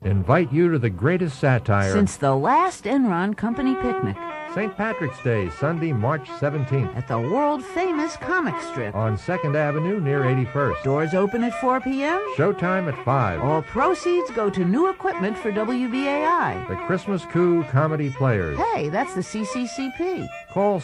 invite you to the greatest satire since the last Enron Company picnic. St. Patrick's Day, Sunday, March 17th. At the world-famous comic strip. On 2nd Avenue near 81st. Doors open at 4 p.m. Showtime at 5. All proceeds go to new equipment for WBAI. The Christmas Coup Comedy Players. Hey, that's the CCCP. Call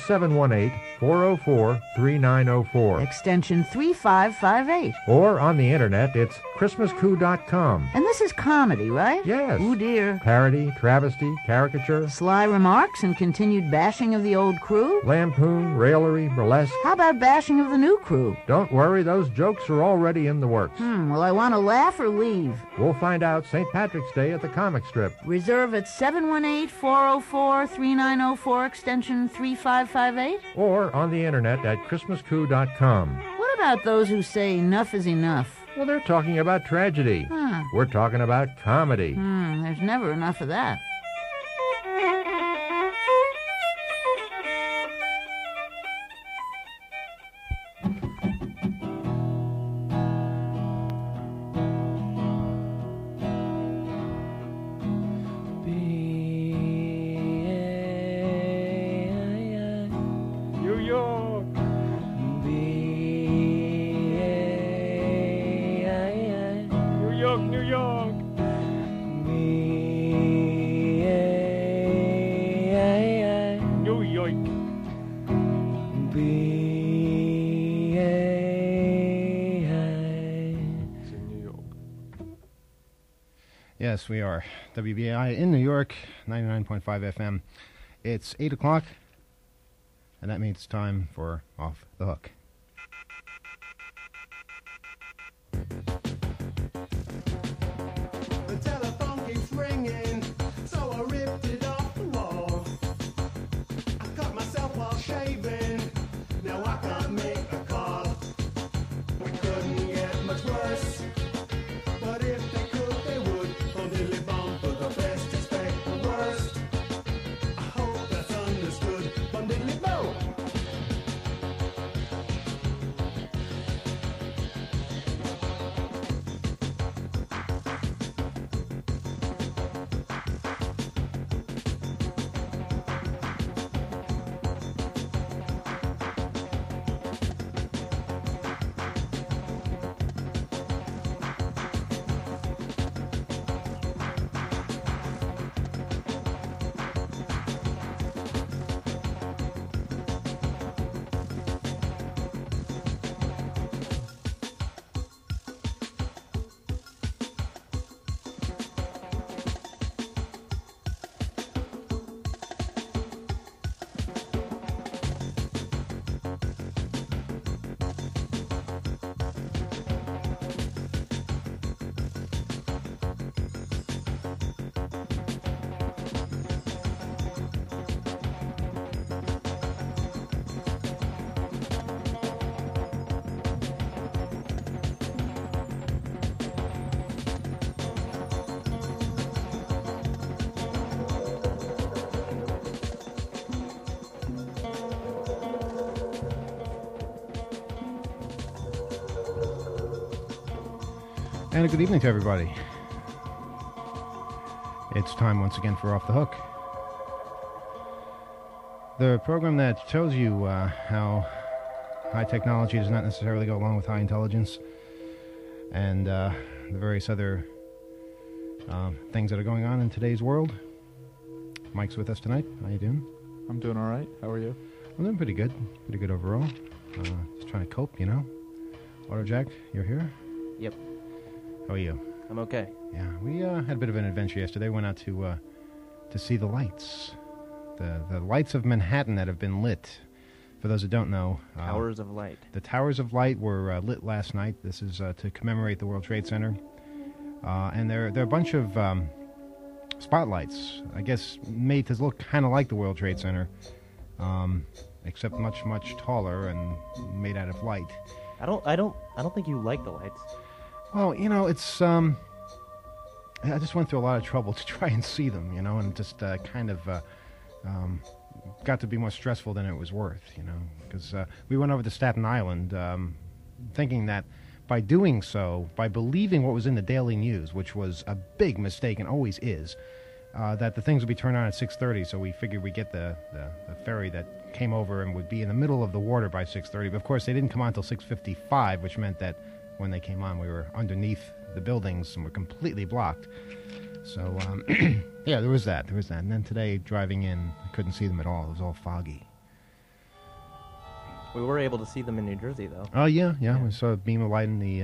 718-404-3904. Extension 3558. Or on the internet, it's ChristmasCoop.com. And this is comedy, right? Yes. Ooh, dear. Parody, travesty, caricature. Sly remarks and continued bashing of the old crew. Lampoon, raillery, burlesque. How about bashing of the new crew? Don't worry, those jokes are already in the works. Will I want to laugh or leave? We'll find out St. Patrick's Day at the comic strip. Reserve at 718-404-3904, extension 3558. Or on the internet at ChristmasCoop.com. What about those who say enough is enough? Well, they're talking about tragedy. We're talking about comedy. There's never enough of that. Yes, we are. WBAI in New York, 99.5 FM. It's 8 o'clock, and that means it's time for Off the Hook. The telephone keeps ringing, so I ripped it off the wall. I cut myself while shaving, now I can't make a call. We couldn't get much worse, but if they could, they would. Only bomb for the best, expect the worst. I hope that's understood. Bundily bow. And a good evening to everybody. It's time once again for Off the Hook. The program that tells you how high technology does not necessarily go along with high intelligence and the various other things that are going on in today's world. Mike's with us tonight. How you doing? I'm doing all right. How are you? I'm doing pretty good. Pretty good overall. Just trying to cope, you know. Autojack, you're here? Yep. How are you? I'm okay. Yeah, we had a bit of an adventure yesterday. Went out to see the lights. The lights of Manhattan that have been lit. For those who don't know... Towers of Light. The Towers of Light were lit last night. This is to commemorate the World Trade Center. And they're a bunch of spotlights, I guess, made to look kind of like the World Trade Center, except much, much taller and made out of light. I don't think you like the lights. Well, you know, it's I just went through a lot of trouble to try and see them, you know, and just kind of got to be more stressful than it was worth, you know, because we went over to Staten Island thinking that by doing so, by believing what was in the Daily News, which was a big mistake and always is, that the things would be turned on at 6:30. So we figured we'd get the ferry that came over and would be in the middle of the water by 6:30. But of course, they didn't come on until 6:55, which meant that when they came on, we were underneath the buildings and were completely blocked. So, yeah, there was that. And then today, driving in, I couldn't see them at all. It was all foggy. We were able to see them in New Jersey, though. Oh, yeah. We saw a beam of light in the,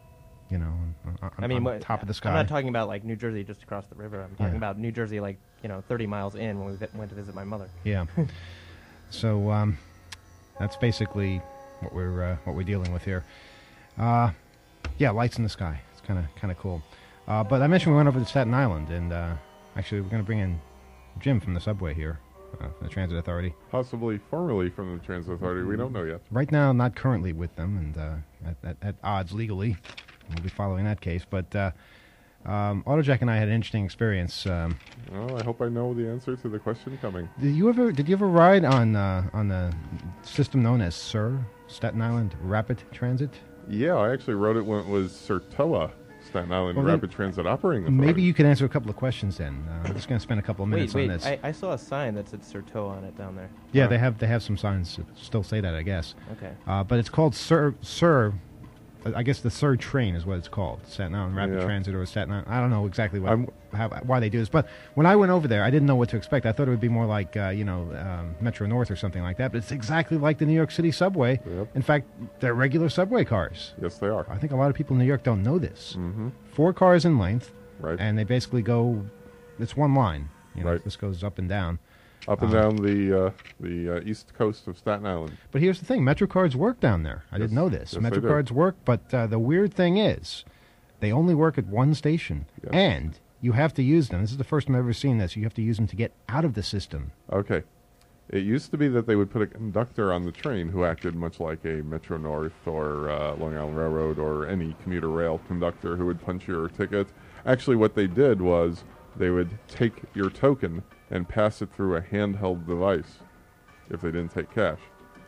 on top of the sky. I'm not talking about, like, New Jersey just across the river. I'm talking about New Jersey, like, 30 miles in when we went to visit my mother. Yeah. So, that's basically what we're dealing with here. Yeah, lights in the sky. It's kind of cool. But I mentioned we went over to Staten Island, and actually we're going to bring in Jim from the subway here, from the Transit Authority. Possibly formerly from the Transit Authority. We don't know yet. Right now, not currently with them, and at odds legally. We'll be following that case. But AutoJack and I had an interesting experience. Well, I hope I know the answer to the question coming. Did you ever ride on the system known as SIR, Staten Island Rapid Transit? Yeah, I actually rode it when it was SERTOA, Staten Island Rapid Transit Operating Authority. Maybe you could answer a couple of questions then. I'm just going to spend a couple of minutes on this. I saw a sign that said Serto on it down there. Yeah, they have some signs that still say that, I guess. Okay. But it's called SIR. I guess the SIR train is what it's called, Staten Island Rapid Transit or Staten Island. I don't know exactly why they do this. But when I went over there, I didn't know what to expect. I thought it would be more like, Metro North or something like that. But it's exactly like the New York City subway. Yep. In fact, they're regular subway cars. Yes, they are. I think a lot of people in New York don't know this. Mm-hmm. 4 cars in length. Right. And they basically go, it's one line. Right. This goes up and down. Up and down the east coast of Staten Island. But here's the thing. MetroCards work down there. I didn't know this. Yes, they do. MetroCards work, but the weird thing is they only work at one station. Yes. And you have to use them. This is the first time I've ever seen this. You have to use them to get out of the system. Okay. It used to be that they would put a conductor on the train who acted much like a Metro North or Long Island Railroad or any commuter rail conductor who would punch your ticket. Actually, what they did was they would take your token and pass it through a handheld device if they didn't take cash.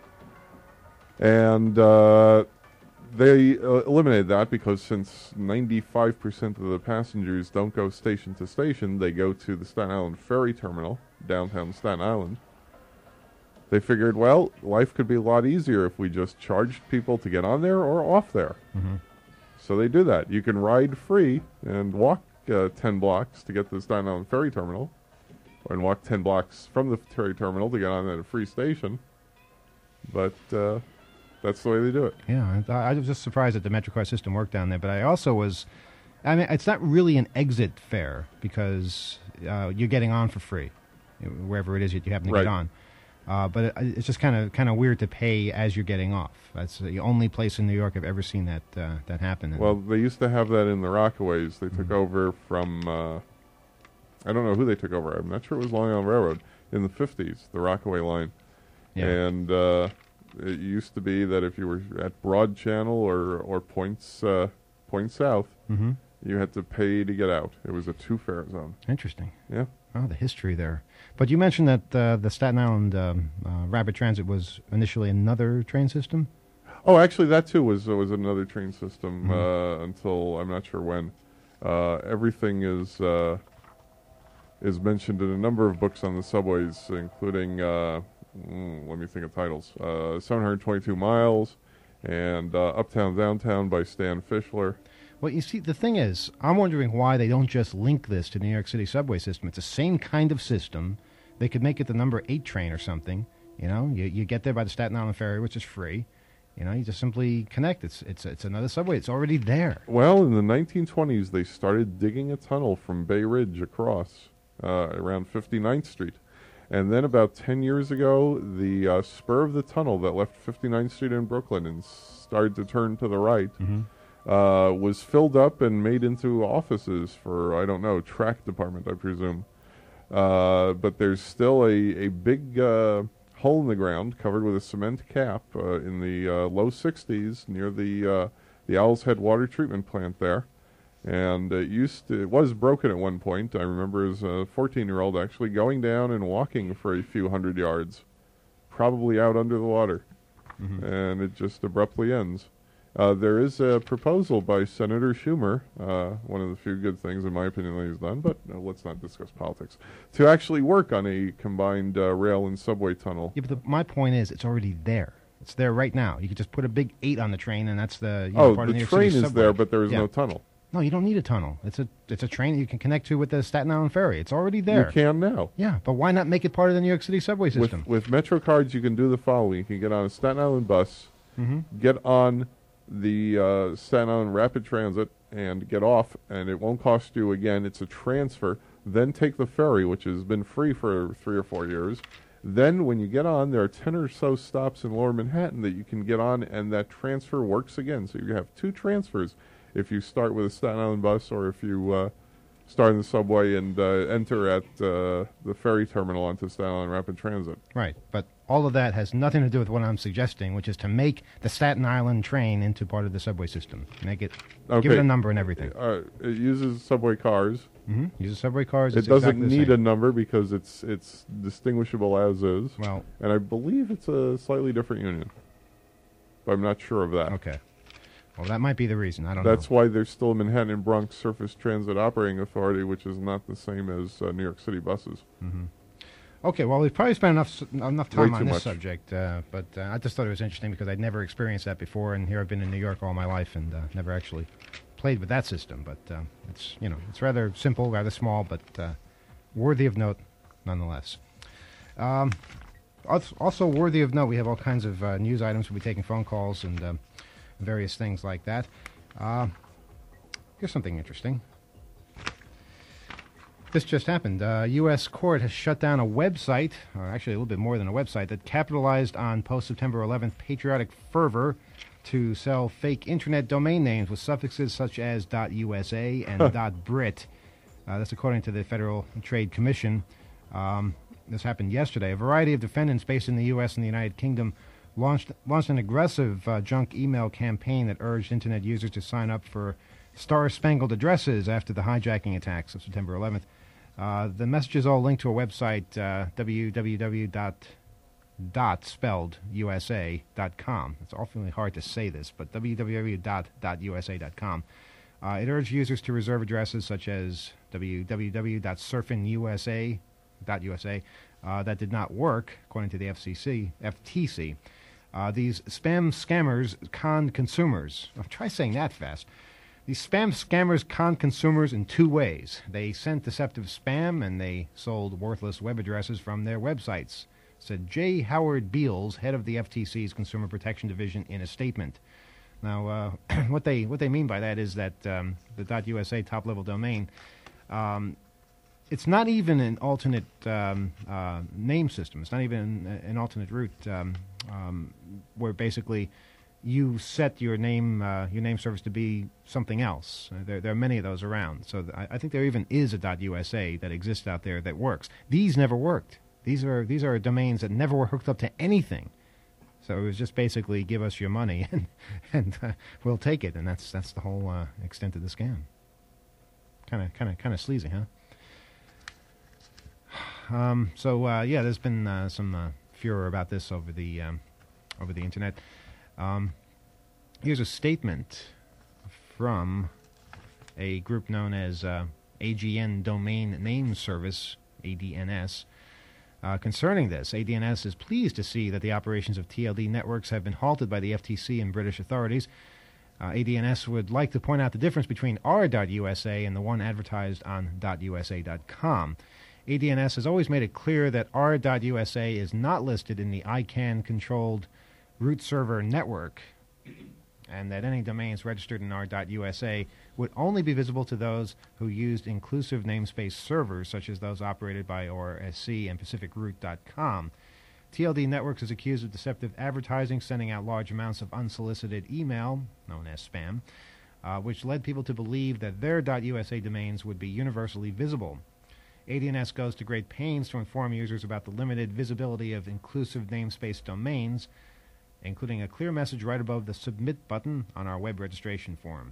And they eliminated that because since 95% of the passengers don't go station to station, they go to the Staten Island Ferry Terminal, downtown Staten Island. They figured, well, life could be a lot easier if we just charged people to get on there or off there. Mm-hmm. So they do that. You can ride free and walk 10 blocks to get to the Staten Island Ferry Terminal, and walk 10 blocks from the ferry terminal to get on at a free station. But that's the way they do it. Yeah, I was just surprised that the MetroCard system worked down there. But I also was, it's not really an exit fare because you're getting on for free, wherever it is that you happen to get on. But it's just kind of weird to pay as you're getting off. That's the only place in New York I've ever seen that happen. Well, they used to have that in the Rockaways. They took over from, I don't know who they took over. I'm not sure it was Long Island Railroad in the 50s, the Rockaway line. Yeah. And it used to be that if you were at Broad Channel or Point South, Mm-hmm. you had to pay to get out. It was a 2-fare zone. Interesting. Yeah. Oh, the history there. But you mentioned that the Staten Island Rapid Transit was initially another train system? Oh, actually, that too was another train system until I'm not sure when. Everything is mentioned in a number of books on the subways, including, let me think of titles, 722 Miles and Uptown Downtown by Stan Fischler. Well, you see, the thing is, I'm wondering why they don't just link this to the New York City subway system. It's the same kind of system. They could make it the number 8 train or something. You know, you get there by the Staten Island Ferry, which is free. You know, you just simply connect. It's another subway. It's already there. Well, in the 1920s, they started digging a tunnel from Bay Ridge across around 59th Street. And then about 10 years ago, the spur of the tunnel that left 59th Street in Brooklyn and started to turn to the right was filled up and made into offices for, I don't know, track department, I presume. But there's still a big hole in the ground covered with a cement cap in the low 60s near the Owl's Head water treatment plant there. And it was broken at one point. I remember as a 14-year-old actually going down and walking for a few hundred yards, probably out under the water. And it just abruptly ends. There is a proposal by Senator Schumer, one of the few good things, in my opinion, that he's done, but let's not discuss politics, to actually work on a combined rail and subway tunnel. Yeah, but my point is, it's already there. It's there right now. You could just put a big 8 on the train, and that's the part of New the York train City is subway. there, but there is Yeah. no tunnel. No, you don't need a tunnel. It's a train that you can connect to with the Staten Island Ferry. It's already there. You can now. Yeah, but why not make it part of the New York City subway system? With Metro cards, you can do the following. You can get on a Staten Island bus, get on the Staten Island Rapid Transit, and get off, and it won't cost you, again, it's a transfer. Then take the ferry, which has been free for 3 or 4 years. Then when you get on, there are 10 or so stops in Lower Manhattan that you can get on, and that transfer works again. So you have 2 transfers if you start with a Staten Island bus, or if you start in the subway and enter at the ferry terminal onto Staten Island Rapid Transit. Right, but all of that has nothing to do with what I'm suggesting, which is to make the Staten Island train into part of the subway system. Make it, give it a number and everything. It uses subway cars. Uses subway cars. It it's doesn't exactly the need same. a number because it's distinguishable as is. Well, and I believe it's a slightly different union, but I'm not sure of that. okay. Well, that might be the reason. I don't That's know. why there's still a Manhattan and Bronx Surface Transit Operating Authority, which is not the same as New York City buses. Okay, well, we've probably spent enough time Way on too this much. subject, but I just thought it was interesting because I'd never experienced that before, and here I've been in New York all my life and never actually played with that system. But it's rather simple, rather small, but worthy of note nonetheless. Also worthy of note, we have all kinds of news items. We'll be taking phone calls and various things like that. Here's something interesting. This just happened. U.S. court has shut down a website, or actually a little bit more than a website, that capitalized on post-September 11th patriotic fervor to sell fake internet domain names with suffixes such as .usa and .brit. That's according to the Federal Trade Commission. This happened yesterday. A variety of defendants based in the U.S. and the United Kingdom launched an aggressive junk email campaign that urged internet users to sign up for star-spangled addresses after the hijacking attacks of September 11th. The messages all linked to a website, www.usa.com. It's awfully hard to say this, but www.usa.com. It urged users to reserve addresses such as www.surfinusa.usa. That did not work, according to the FTC. These spam scammers conned consumers. Try saying that fast. These spam scammers conned consumers in 2 ways. They sent deceptive spam, and they sold worthless web addresses from their websites, said J. Howard Beals, head of the FTC's Consumer Protection Division, in a statement. Now, what they mean by that is that the .usa top-level domain, it's not even an alternate name system. It's not even an alternate route where basically you set your name service to be something else. There are many of those around. So I think there even is a .usa that exists out there that works. These never worked. These are domains that never were hooked up to anything. So it was just basically give us your money and we'll take it, and that's the whole extent of the scam. Kind of sleazy, huh? There's been some furor about this over the internet. Here's a statement from a group known as AGN Domain Name Service, ADNS. Concerning this, ADNS is pleased to see that the operations of TLD networks have been halted by the FTC and British authorities. ADNS would like to point out the difference between r.usa and the one advertised on .usa.com. ADNS has always made it clear that r.usa is not listed in the ICANN-controlled root server network, and that any domains registered in r.usa would only be visible to those who used inclusive namespace servers, such as those operated by ORSC and PacificRoute.com. TLD Networks is accused of deceptive advertising, sending out large amounts of unsolicited email, known as spam, which led people to believe that their .usa domains would be universally visible. ADNS goes to great pains to inform users about the limited visibility of inclusive namespace domains, including a clear message right above the Submit button on our web registration form.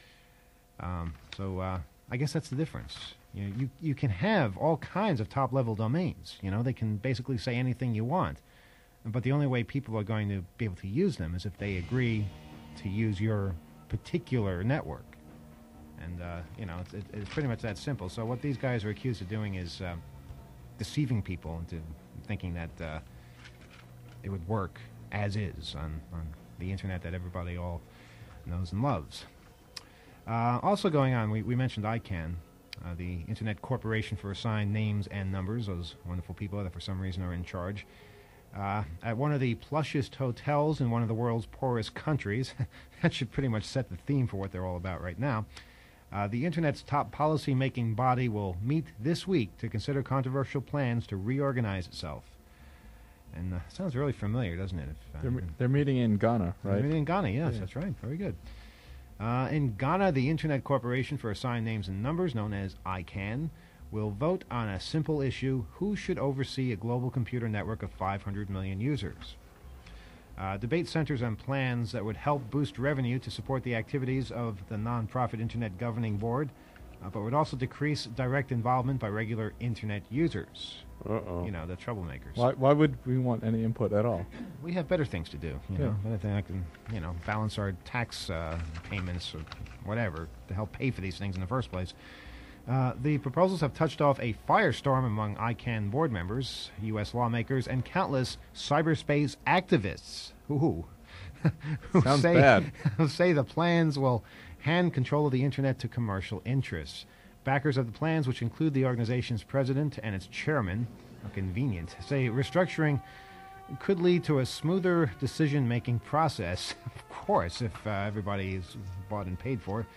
I guess that's the difference. You can have all kinds of top-level domains. They can basically say anything you want. But the only way people are going to be able to use them is if they agree to use your particular network. And, it's pretty much that simple. So what these guys are accused of doing is deceiving people into thinking that it would work as is on the Internet that everybody all knows and loves. Also going on, we mentioned ICANN, the Internet Corporation for Assigned Names and Numbers, those wonderful people that for some reason are in charge. At one of the plushest hotels in one of the world's poorest countries, that should pretty much set the theme for what they're all about right now. The Internet's top policy-making body will meet this week to consider controversial plans to reorganize itself. And sounds really familiar, doesn't it? They're meeting in Ghana, right? They're meeting in Ghana, yes, that's right. Very good. In Ghana, the Internet Corporation for Assigned Names and Numbers, known as ICANN, will vote on a simple issue: who should oversee a global computer network of 500 million users. Debate centers on plans that would help boost revenue to support the activities of the non-profit Internet Governing Board, but would also decrease direct involvement by regular Internet users. Uh-oh. You know, the troublemakers. Why would we want any input at all? We have better things to do, you know. Better thing I can, balance our tax payments or whatever to help pay for these things in the first place. The proposals have touched off a firestorm among ICANN board members, U.S. lawmakers, and countless cyberspace activists who Sounds bad. who say the plans will hand control of the Internet to commercial interests. Backers of the plans, which include the organization's president and its chairman, how convenient, say restructuring could lead to a smoother decision-making process, of course, if everybody is bought and paid for.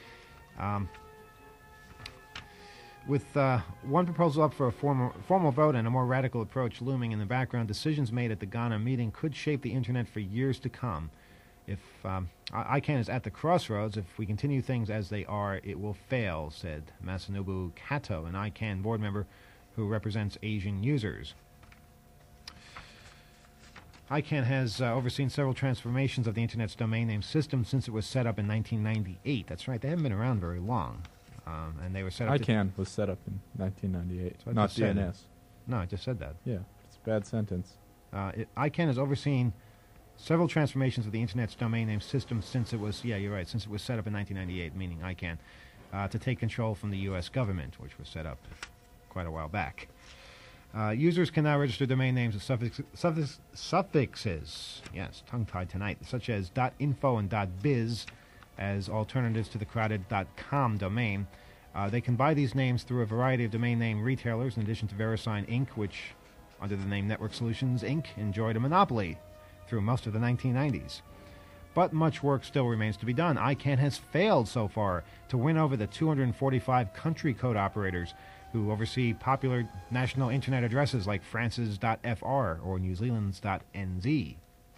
With one proposal up for a formal vote and a more radical approach looming in the background, decisions made at the Ghana meeting could shape the Internet for years to come. If ICANN is at the crossroads, if we continue things as they are, it will fail, said Masanobu Kato, an ICANN board member who represents Asian users. ICANN has overseen several transformations of the Internet's domain name system since it was set up in 1998. That's right, they haven't been around very long. And they were set up... ICANN was set up in 1998, not said. DNS. No, I just said that. Yeah, it's a bad sentence. ICANN has overseen several transformations of the Internet's domain name system since it was, since it was set up in 1998, meaning ICANN, to take control from the U.S. government, which was set up quite a while back. Users can now register domain names with suffixes, yes, tongue-tied tonight, such as .info and .biz as alternatives to the crowded .com domain. They can buy these names through a variety of domain name retailers, in addition to VeriSign Inc., which, under the name Network Solutions Inc., enjoyed a monopoly through most of the 1990s. But much work still remains to be done. ICANN has failed so far to win over the 245 country code operators who oversee popular national Internet addresses like France's.fr or New Zealand's.nz.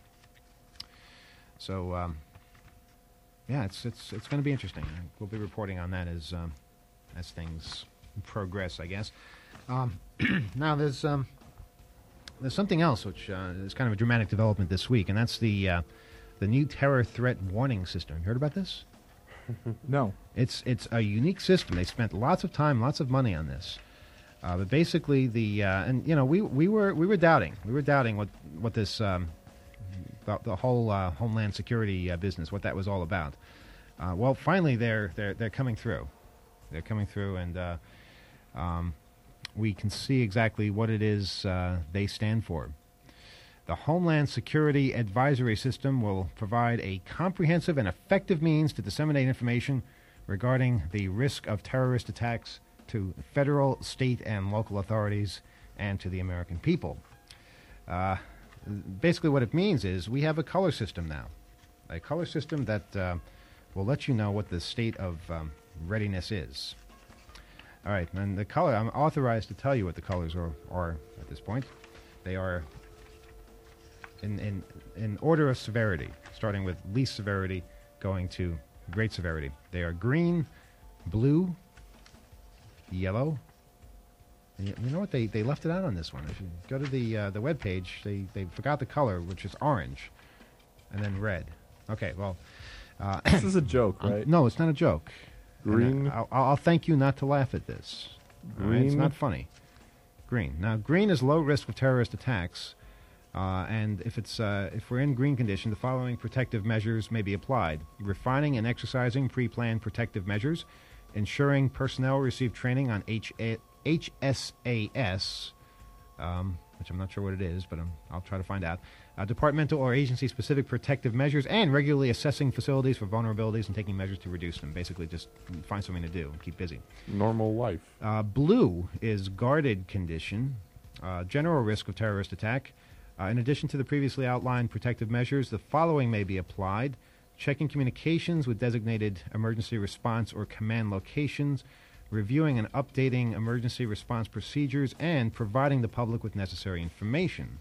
So, it's going to be interesting. We'll be reporting on that as things progress, I guess. Now, there's something else which is kind of a dramatic development this week, and that's the new terror threat warning system. You heard about this? No. It's a unique system. They spent lots of time, lots of money on this. But basically, we were doubting what this the whole Homeland Security business, what that was all about. Well, finally, they're coming through. They're coming through, and we can see exactly what it is they stand for. The Homeland Security Advisory System will provide a comprehensive and effective means to disseminate information regarding the risk of terrorist attacks to federal, state, and local authorities and to the American people. Basically what it means is we have a color system now, a color system that will let you know what the state of readiness is. All right, and the color, I'm authorized to tell you what the colors are at this point. They are in order of severity, starting with least severity, going to great severity. They are green, blue, yellow. And you know what? They left it out on this one. If you go to the web page, they forgot the color, which is orange, and then red. Okay, well, this is a joke, right? No, it's not a joke. Green. And I'll thank you not to laugh at this. All right? It's Green. not funny. Green. Now, green is low risk of terrorist attacks. And if we're in green condition, the following protective measures may be applied: refining and exercising pre-planned protective measures, ensuring personnel receive training on HSAS, which I'm not sure what it is, but I'll try to find out, departmental or agency-specific protective measures, and regularly assessing facilities for vulnerabilities and taking measures to reduce them. Basically, just find something to do and keep busy. Normal life. Blue is guarded condition, general risk of terrorist attack. In addition to the previously outlined protective measures, the following may be applied: checking communications with designated emergency response or command locations, reviewing and updating emergency response procedures, and providing the public with necessary information.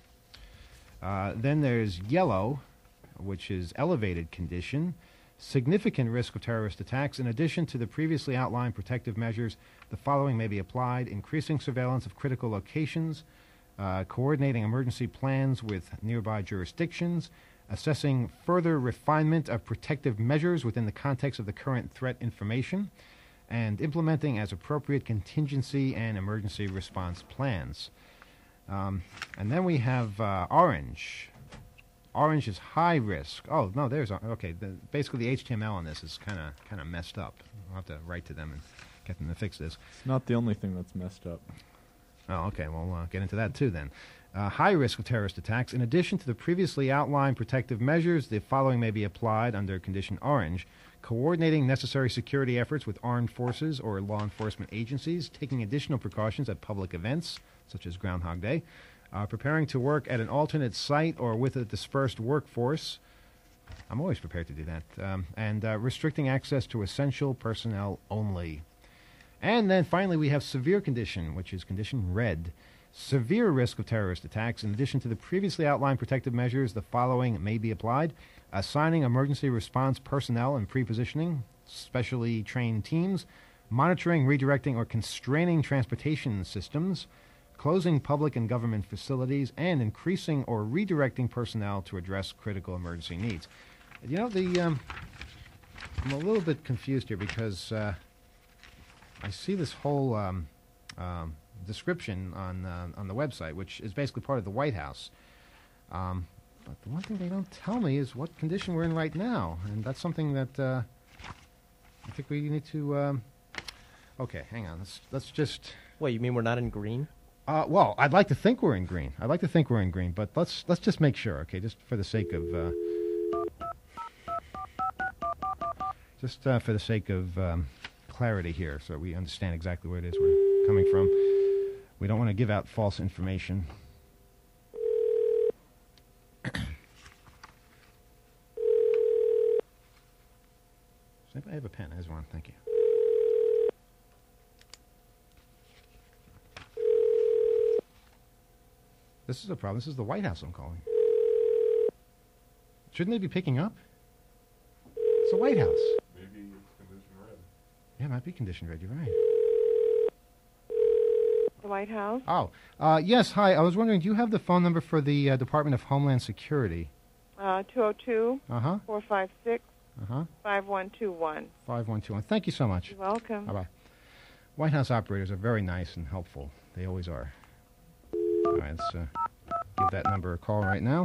Then there's yellow, which is elevated condition, significant risk of terrorist attacks. In addition to the previously outlined protective measures, the following may be applied: increasing surveillance of critical locations, coordinating emergency plans with nearby jurisdictions, assessing further refinement of protective measures within the context of the current threat information, and implementing as appropriate contingency and emergency response plans. And then we have orange. Orange is high risk. Oh, no, there's... Okay, basically the HTML on this is kind of messed up. I'll have to write to them and get them to fix this. It's not the only thing that's messed up. Oh, okay. Well, we'll get into that, too, then. High risk of terrorist attacks. In addition to the previously outlined protective measures, the following may be applied under condition orange: coordinating necessary security efforts with armed forces or law enforcement agencies, taking additional precautions at public events, such as Groundhog Day, preparing to work at an alternate site or with a dispersed workforce. I'm always prepared to do that. And restricting access to essential personnel only. And then finally we have severe condition, which is condition red. Severe risk of terrorist attacks. In addition to the previously outlined protective measures, the following may be applied: assigning emergency response personnel and pre-positioning specially trained teams, monitoring, redirecting, or constraining transportation systems, closing public and government facilities, and increasing or redirecting personnel to address critical emergency needs. You know, I'm a little bit confused here because I see this whole description on the website, which is basically part of the White House. But the one thing they don't tell me is what condition we're in right now, and that's something that I think we need to. Okay, hang on. Let's just. Wait, you mean we're not in green? Well, I'd like to think we're in green. But let's just make sure, okay? Just for the sake of clarity here, so we understand exactly where it is we're coming from. We don't want to give out false information. Does anybody have a pen? There's one. Thank you. This is a problem. This is the White House I'm calling. Shouldn't they be picking up? It's the White House. Maybe it's condition red. Yeah, it might be condition red. You're right. The White House? Oh, yes. Hi. I was wondering, do you have the phone number for the Department of Homeland Security? 202 Uh-huh. 456 Uh-huh. 5121. 5121. Thank you so much. You're welcome. Bye-bye. White House operators are very nice and helpful. They always are. All right, let's give that number a call right now.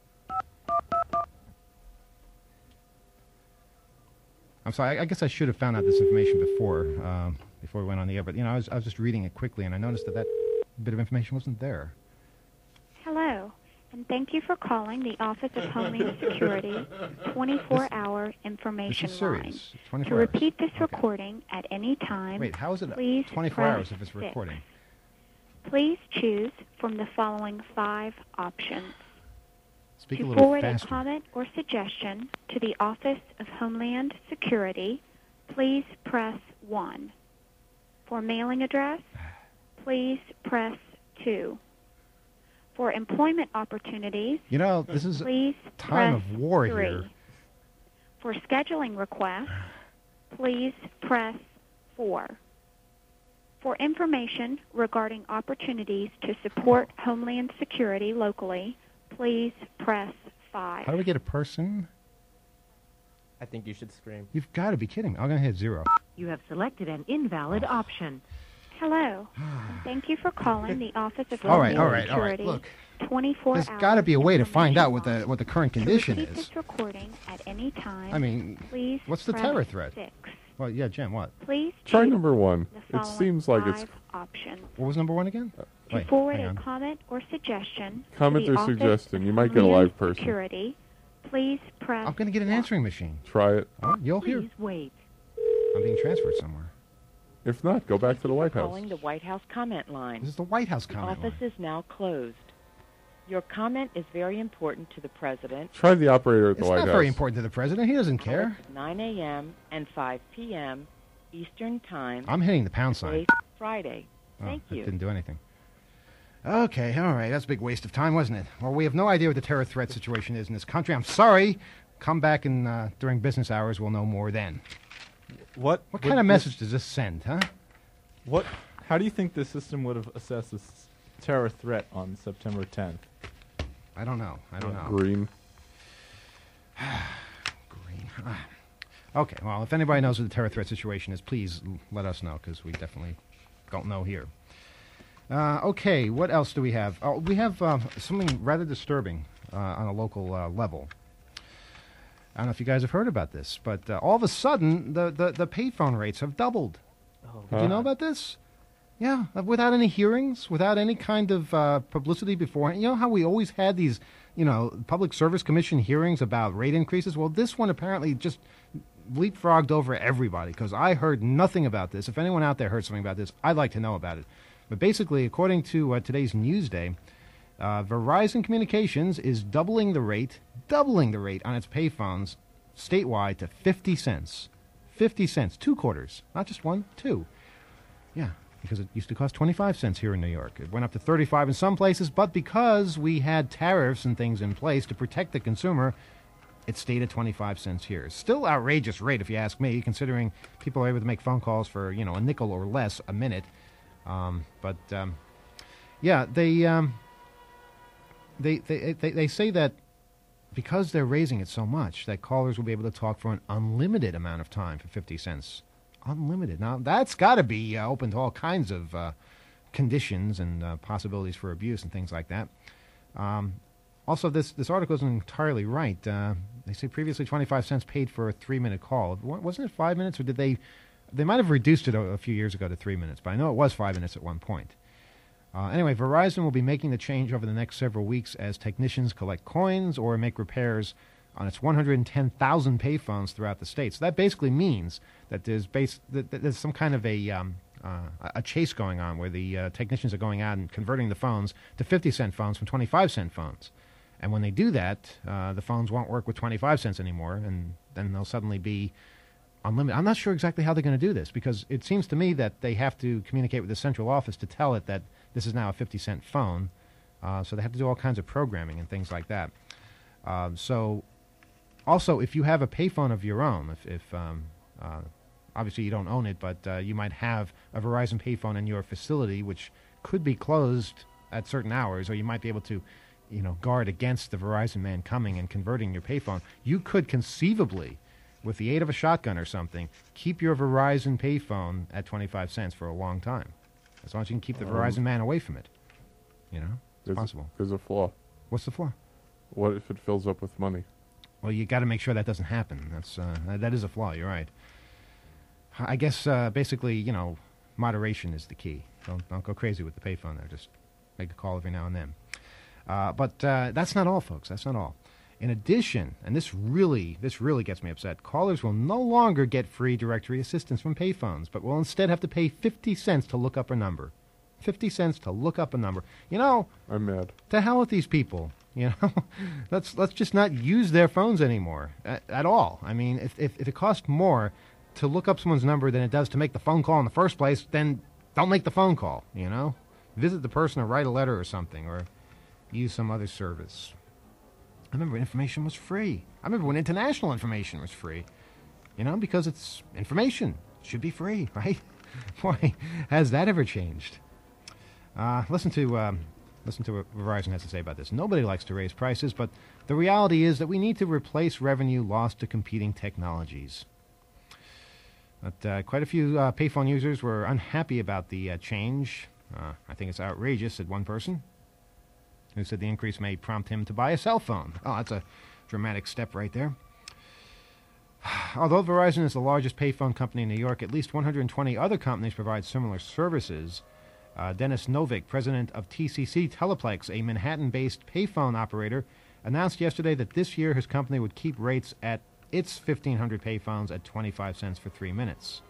I'm sorry, I guess I should have found out this information before we went on the air, but, you know, I was just reading it quickly, and I noticed that bit of information wasn't there. Hello, and thank you for calling the Office of Homeland Security 24-hour information This is serious. line. It's 24 To hours. repeat this recording at any time, Wait, how is it please 24 press hours if it's 6. recording? Please choose from the following 5 options. Speak a To little forward faster. a comment or suggestion to the Office of Homeland Security, please press 1. For mailing address, please press 2. For employment opportunities, You know, this is please time press of war 3. here. For scheduling requests, please press 4. For information regarding opportunities to support Homeland Security locally, please press 5. How do we get a person? I think you should scream. You've got to be kidding me. I'm going to hit 0. You have selected an invalid option. Hello. Thank you for calling the Office of All right, Homeland all right. Security. Look, 24 there's hours got to be a way to find out what information the current line. condition To repeat is. this recording at any time, I mean, please what's the press terror threat? 6. Well, yeah, Jim, what? Please Try choose number one. the It following seems like it's 5 options. What was number one again? To Wait, forward hang a on. comment or suggestion Comment to the or Office suggestion. of You might get a Homeland live person. Security, please press I'm going to get an 1. answering machine. try it. Oh, you'll hear. Please wait. I'm being transferred somewhere. If not, go back to the White House. Calling the White House comment line. This is the White House The comment office line. is now closed. Your comment is very important to the President. Try the operator at the It's White not House. very important to the president. He doesn't care. Hours 9 a.m. and 5 p.m. Eastern Time. I'm hitting the pound sign. Today, Friday. Thank that you. didn't do anything. Okay, all right. That's a big waste of time, wasn't it? Well, we have no idea what the terror threat situation is in this country. I'm sorry. Come back in during business hours. We'll know more then. What Kind of message does this send, huh? How do you think the system would have assessed this terror threat on September 10th? I don't know. I don't know. Green. Green. Okay, well, if anybody knows what the terror threat situation is, please let us know, because we definitely don't know here. Okay, what else do we have? Oh, we have something rather disturbing on a local level. I don't know if you guys have heard about this, but all of a sudden, the payphone rates have doubled. Did you know about this? Yeah, without any hearings, without any kind of publicity beforehand. You know how we always had these, Public Service Commission hearings about rate increases? Well, this one apparently just leapfrogged over everybody, because I heard nothing about this. If anyone out there heard something about this, I'd like to know about it. But basically, according to today's Newsday, Verizon Communications is doubling the rate on its payphones statewide to 50 cents. 50 cents, 2 quarters, not just 1, 2. Yeah, because it used to cost 25 cents here in New York. It went up to 35 in some places, but because we had tariffs and things in place to protect the consumer, it stayed at 25 cents here. It's still outrageous rate, if you ask me, considering people are able to make phone calls for, a nickel or less a minute. Yeah, they say that because they're raising it so much, that callers will be able to talk for an unlimited amount of time for 50 cents. Unlimited. Now, that's got to be open to all kinds of conditions and possibilities for abuse and things like that. Also, this article isn't entirely right. They say previously 25 cents paid for a 3-minute call. Wasn't it 5 minutes, or did they might have reduced it a few years ago to 3 minutes, but I know it was 5 minutes at one point. Anyway, Verizon will be making the change over the next several weeks as technicians collect coins or make repairs on its 110,000 payphones throughout the state. So that basically means that there's some kind of a chase going on where the technicians are going out and converting the phones to 50-cent phones from 25-cent phones. And when they do that, the phones won't work with 25 cents anymore, and then they'll suddenly be unlimited. I'm not sure exactly how they're going to do this, because it seems to me that they have to communicate with the central office to tell it that this is now a 50-cent phone. So they have to do all kinds of programming and things like that. So also, if you have a payphone of your own, if obviously you don't own it, but you might have a Verizon payphone in your facility, which could be closed at certain hours, or you might be able to guard against the Verizon man coming and converting your payphone. You could conceivably, with the aid of a shotgun or something, keep your Verizon payphone at 25 cents for a long time. As long as you can keep the Verizon man away from it. It's possible. There's a flaw. What's the flaw? What if it fills up with money? Well, you got to make sure that doesn't happen. That is a flaw. You're right. I guess basically, moderation is the key. Don't go crazy with the payphone there. Just make a call every now and then. But that's not all, folks. That's not all. In addition, and this really gets me upset, callers will no longer get free directory assistance from payphones, but will instead have to pay 50 cents to look up a number. 50 cents to look up a number. I'm mad. To hell with these people. Let's just not use their phones anymore at all. I mean, if it costs more to look up someone's number than it does to make the phone call in the first place, then don't make the phone call. Visit the person or write a letter or something, or use some other service. I remember when information was free. I remember when international information was free. Because it's information. It should be free, right? Boy, has that ever changed? Listen to what Verizon has to say about this. Nobody likes to raise prices, but the reality is that we need to replace revenue lost to competing technologies. But quite a few payphone users were unhappy about the change. I think it's outrageous, said one person, who said the increase may prompt him to buy a cell phone. Oh, that's a dramatic step right there. Although Verizon is the largest payphone company in New York, at least 120 other companies provide similar services. Dennis Novick, president of TCC Teleplex, a Manhattan-based payphone operator, announced yesterday that this year his company would keep rates at its 1,500 payphones at 25 cents for 3 minutes.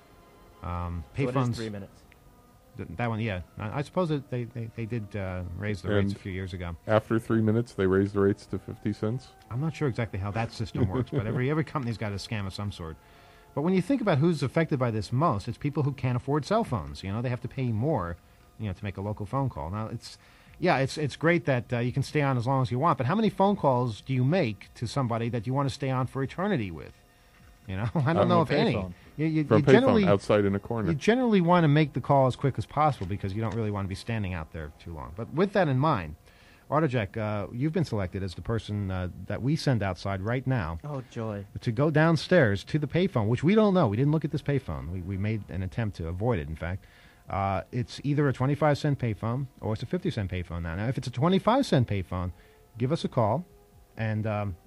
So it Payphones. is 3 minutes. That one, yeah. I suppose that they did raise the rates a few years ago. After 3 minutes, they raised the rates to 50 cents. I'm not sure exactly how that system works, but every company's got a scam of some sort. But when you think about who's affected by this most, it's people who can't afford cell phones. You know, they have to pay more, to make a local phone call. Now, it's great that you can stay on as long as you want, but how many phone calls do you make to somebody that you want to stay on for eternity with? I don't know if any. You From a generally payphone outside in a corner. You generally want to make the call as quick as possible because you don't really want to be standing out there too long. But with that in mind, Artajek, you've been selected as the person that we send outside right now. Oh, joy. To go downstairs to the payphone, which we don't know. We didn't look at this payphone. We made an attempt to avoid it, in fact. It's either a 25-cent payphone or it's a 50-cent payphone now. Now, if it's a 25-cent payphone, give us a call, and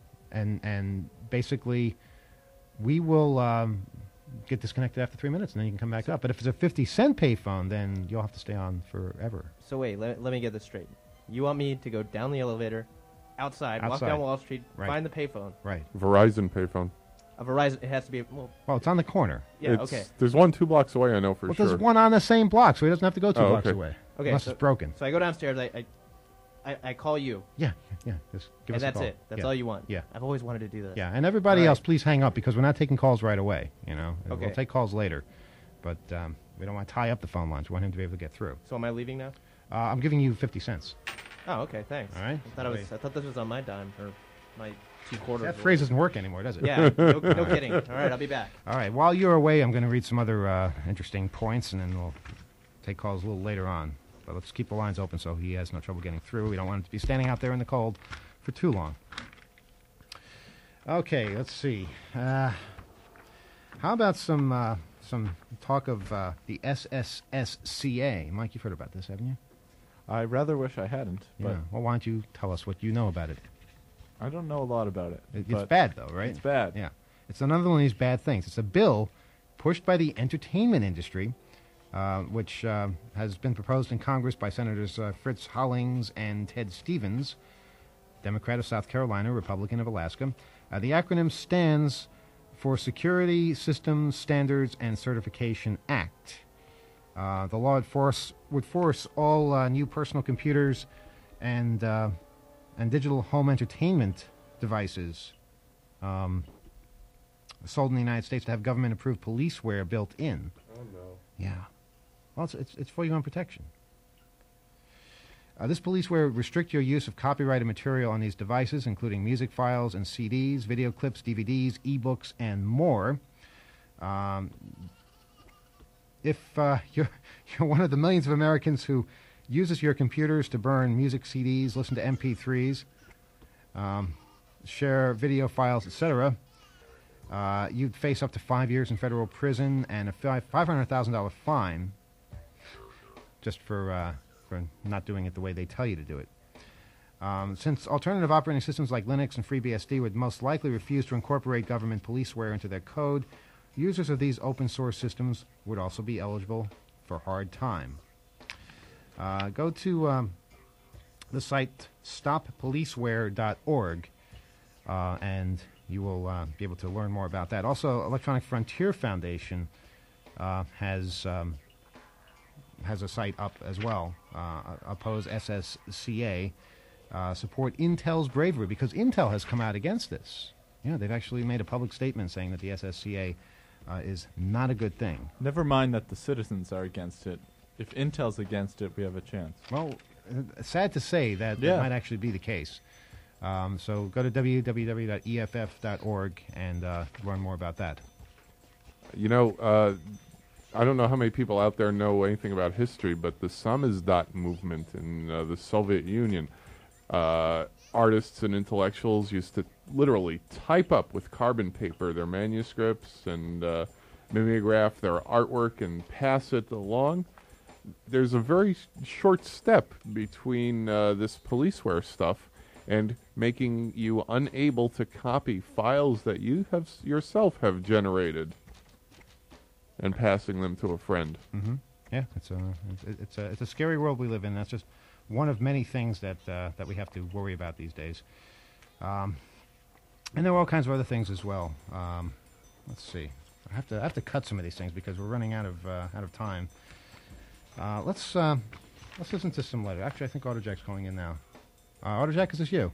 basically we will get disconnected after 3 minutes, and then you can come back up. But if it's a 50-cent payphone, then you'll have to stay on forever. So wait, let me get this straight. You want me to go down the elevator, outside. Walk down Wall Street, right. Find the payphone. Right. Verizon payphone. A Verizon, it has to be... Well, it's on the corner. Yeah, okay. There's one 2 blocks away, I know for sure. There's one on the same block, so he doesn't have to go 2 blocks okay. away. Okay, unless it's broken. So I go downstairs, I call you. Yeah. Just give us and a that's call. it. That's all you want. Yeah. I've always wanted to do that. Yeah, and everybody else, please hang up because we're not taking calls right away. Okay. We'll take calls later, but we don't want to tie up the phone lines. We want him to be able to get through. So am I leaving now? I'm giving you 50 cents. Oh, okay, thanks. All right. I thought this was on my dime or my 2/4. That phrase doesn't work anymore, does it? Yeah, no kidding. All right, I'll be back. All right. While you're away, I'm going to read some other interesting points, and then we'll take calls a little later on. But let's keep the lines open so he has no trouble getting through. We don't want him to be standing out there in the cold for too long. Okay, let's see. How about some talk of the SSSCA? Mike, you've heard about this, haven't you? I rather wish I hadn't. Yeah. But Well, why don't you tell us what you know about it? I don't know a lot about it. It's but bad, though, right? It's bad. Yeah. It's another one of these bad things. It's a bill pushed by the entertainment industry, which has been proposed in Congress by Senators Fritz Hollings and Ted Stevens, Democrat of South Carolina, Republican of Alaska. The acronym stands for Security Systems Standards and Certification Act. The law would force all new personal computers and digital home entertainment devices sold in the United States to have government-approved policeware built in. Oh, no. Yeah. Well, it's for your own protection. This policeware would restrict your use of copyrighted material on these devices, including music files and CDs, video clips, DVDs, e-books, and more. If you're one of the millions of Americans who uses your computers to burn music CDs, listen to MP3s, share video files, etc., you'd face up to 5 years in federal prison and a $500,000 fine just for not doing it the way they tell you to do it. Since alternative operating systems like Linux and FreeBSD would most likely refuse to incorporate government policeware into their code, users of these open source systems would also be eligible for hard time. Go to the site stoppoliceware.org and you will be able to learn more about that. Also, Electronic Frontier Foundation has a site up as well. Oppose SSCA. Support Intel's bravery, because Intel has come out against this. Yeah, they've actually made a public statement saying that the SSCA is not a good thing. Never mind that the citizens are against it. If Intel's against it, we have a chance. Well, sad to say that might actually be the case. So go to www.eff.org and learn more about that. You know, I don't know how many people out there know anything about history, but the samizdat movement in the Soviet Union, artists and intellectuals used to literally type up with carbon paper their manuscripts and mimeograph their artwork and pass it along. There's a very short step between this policeware stuff and making you unable to copy files that you have yourself have generated and passing them to a friend. Mm-hmm. Yeah, it's a scary world we live in. That's just one of many things that we have to worry about these days. And there are all kinds of other things as well. Let's see. I have to cut some of these things because we're running out of time. Let's listen to some letter. Actually, I think AutoJack's calling in now. AutoJack, is this you?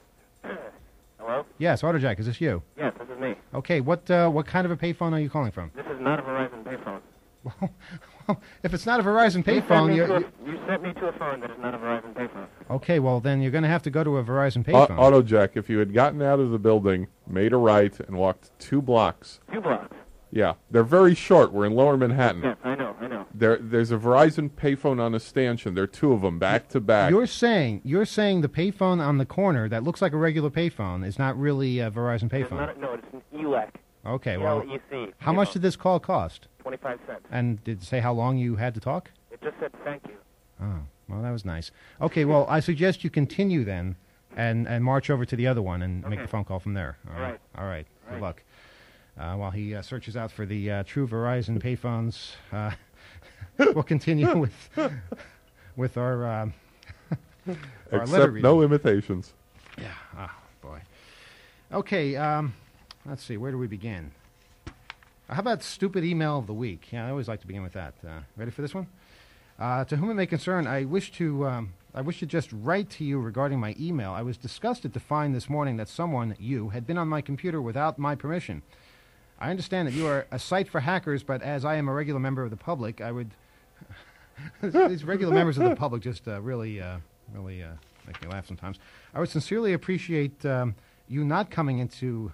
Hello? Yes, AutoJack, is this you? Yes, this is me. Okay, what kind of a payphone are you calling from? This is not a Verizon payphone. Well, if it's not a Verizon payphone, you sent me to a phone that is not a Verizon payphone. Okay, well, then you're going to have to go to a Verizon payphone. AutoJack, if you had gotten out of the building, made a right, and walked 2 blocks. 2 blocks? Yeah, they're very short. We're in Lower Manhattan. Yes, I know. There's a Verizon payphone on a stanchion. There are 2 of them, back to back. You're saying the payphone on the corner that looks like a regular payphone is not really a Verizon payphone? No, it's an ELEC. Okay, well, ELEC. How much did this call cost? 25 cents. And did it say how long you had to talk? It just said thank you. Oh, well, that was nice. Okay, well, I suggest you continue then and march over to the other one and make the phone call from there. All right. Good luck. While he searches out for the true Verizon payphones, we'll continue with our letter Except reading. no imitations. Yeah. Oh, boy. Okay, let's see. Where do we begin? How about stupid email of the week? Yeah, I always like to begin with that. Ready for this one? To whom it may concern, I wish to just write to you regarding my email. I was disgusted to find this morning that someone, you, had been on my computer without my permission. I understand that you are a site for hackers, but as I am a regular member of the public, I would... These regular members of the public just really make me laugh sometimes. I would sincerely appreciate you not coming into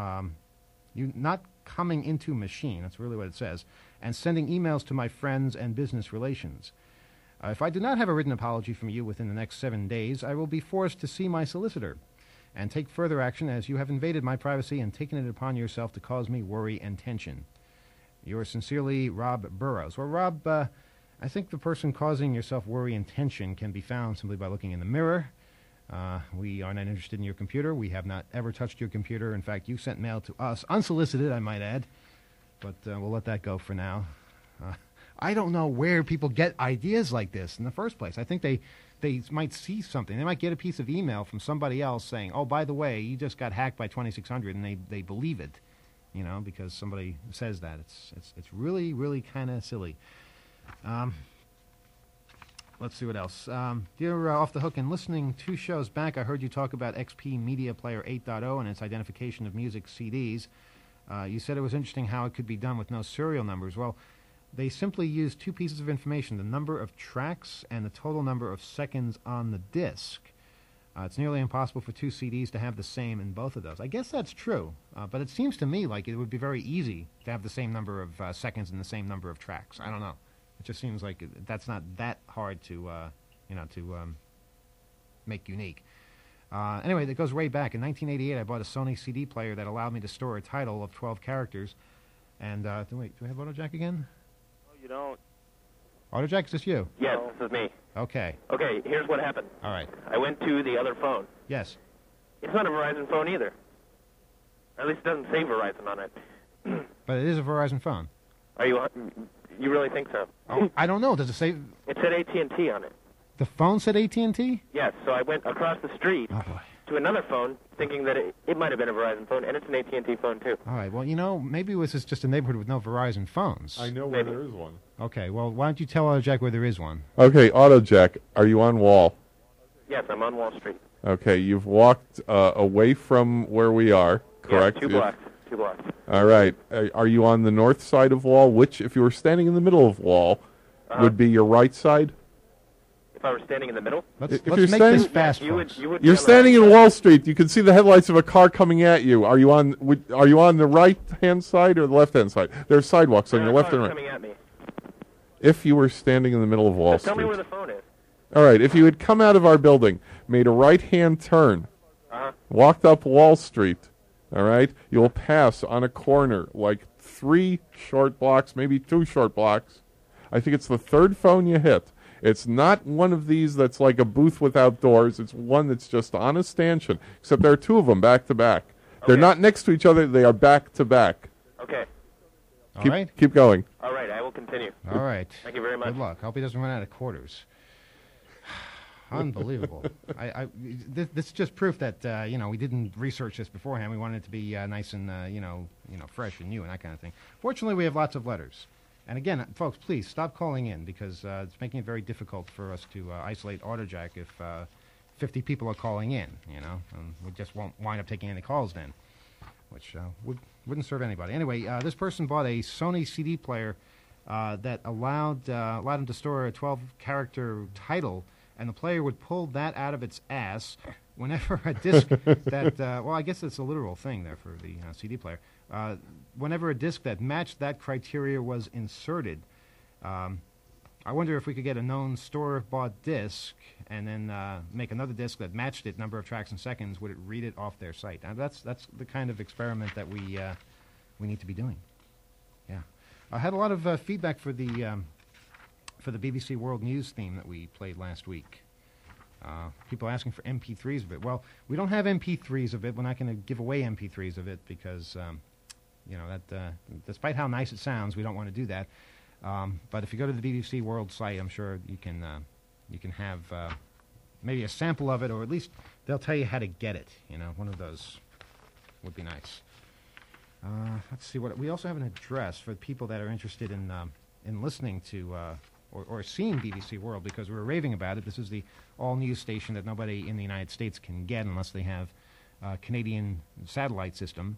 machine, that's really what it says, and sending emails to my friends and business relations. If I do not have a written apology from you within the next 7 days, I will be forced to see my solicitor and take further action as you have invaded my privacy and taken it upon yourself to cause me worry and tension. Yours sincerely, Rob Burrows. Well, Rob, I think the person causing yourself worry and tension can be found simply by looking in the mirror. We are not interested in your computer. We have not ever touched your computer. In fact, you sent mail to us, unsolicited, I might add. But we'll let that go for now. I don't know where people get ideas like this in the first place. I think they might see something. They might get a piece of email from somebody else saying, oh, by the way, you just got hacked by 2600, and they believe it, because somebody says that. It's really, really kind of silly. Let's see what else. Dear Off the Hook, in listening 2 shows back, I heard you talk about XP Media Player 8.0 and its identification of music CDs. You said it was interesting how it could be done with no serial numbers. Well, they simply use 2 pieces of information, the number of tracks and the total number of seconds on the disc. It's nearly impossible for 2 CDs to have the same in both of those. I guess that's true, but it seems to me like it would be very easy to have the same number of seconds and the same number of tracks. I don't know. It just seems like that's not that hard to make unique. Anyway, that goes way back. In 1988, I bought a Sony CD player that allowed me to store a title of 12 characters. And, wait, do I have AutoJack again? No, you don't. AutoJack, is this you? Yes, this is me. Okay. Okay, here's what happened. All right. I went to the other phone. Yes. It's not a Verizon phone either. At least it doesn't say Verizon on it. But it is a Verizon phone. Are you really think so? Oh, I don't know. Does it say... It said AT&T on it. The phone said AT&T? Yes, so I went across the street to another phone thinking that it might have been a Verizon phone, and it's an AT&T phone, too. All right, well, maybe this is just a neighborhood with no Verizon phones. I know where there is one. Okay, well, why don't you tell AutoJack where there is one? Okay, AutoJack, are you on Wall? Yes, I'm on Wall Street. Okay, you've walked away from where we are, correct? Yeah, 2 blocks. 2 blocks. All right. Are you on the north side of Wall, which, if you were standing in the middle of Wall, would be your right side? If I were standing in the middle? Let's make this fast, folks. You're standing in Wall Street. You can see the headlights of a car coming at you. Are you on the right-hand side or the left-hand side? There's sidewalks on your left and right. Coming at me. If you were standing in the middle of Wall Street. Tell me where the phone is. All right. If you had come out of our building, made a right-hand turn, walked up Wall Street, all right, you'll pass on a corner like 3 short blocks, maybe 2 short blocks. I think it's the third phone you hit. It's not one of these that's like a booth without doors. It's one that's just on a stanchion, except there are 2 of them back to back. They're not next to each other. They are back to back. Okay. All right. Keep going. All right, I will continue. All right. Thank you very much. Good luck. Hope he doesn't run out of quarters. Unbelievable. This is just proof that we didn't research this beforehand. We wanted it to be nice and fresh and new and that kind of thing. Fortunately, we have lots of letters. And again, folks, please stop calling in because it's making it very difficult for us to isolate AutoJack if 50 people are calling in. And we just won't wind up taking any calls then, which wouldn't serve anybody. Anyway, this person bought a Sony CD player that allowed him to store a 12-character title. And the player would pull that out of its ass whenever a disc that, I guess it's a literal thing there for the CD player. Whenever a disc that matched that criteria was inserted. I wonder if we could get a known store-bought disc and then make another disc that matched it, number of tracks in seconds, would it read it off their site? Now, that's the kind of experiment that we need to be doing. Yeah. I had a lot of feedback for the BBC World News theme that we played last week. People asking for MP3s of it. Well, we don't have MP3s of it. We're not going to give away MP3s of it because, despite how nice it sounds, we don't want to do that. But if you go to the BBC World site, I'm sure you can have maybe a sample of it, or at least they'll tell you how to get it. One of those would be nice. Let's see what we also have an address for people that are interested in listening to. Or seeing BBC World, because we're raving about it. This is the all-news station that nobody in the United States can get unless they have a Canadian satellite system.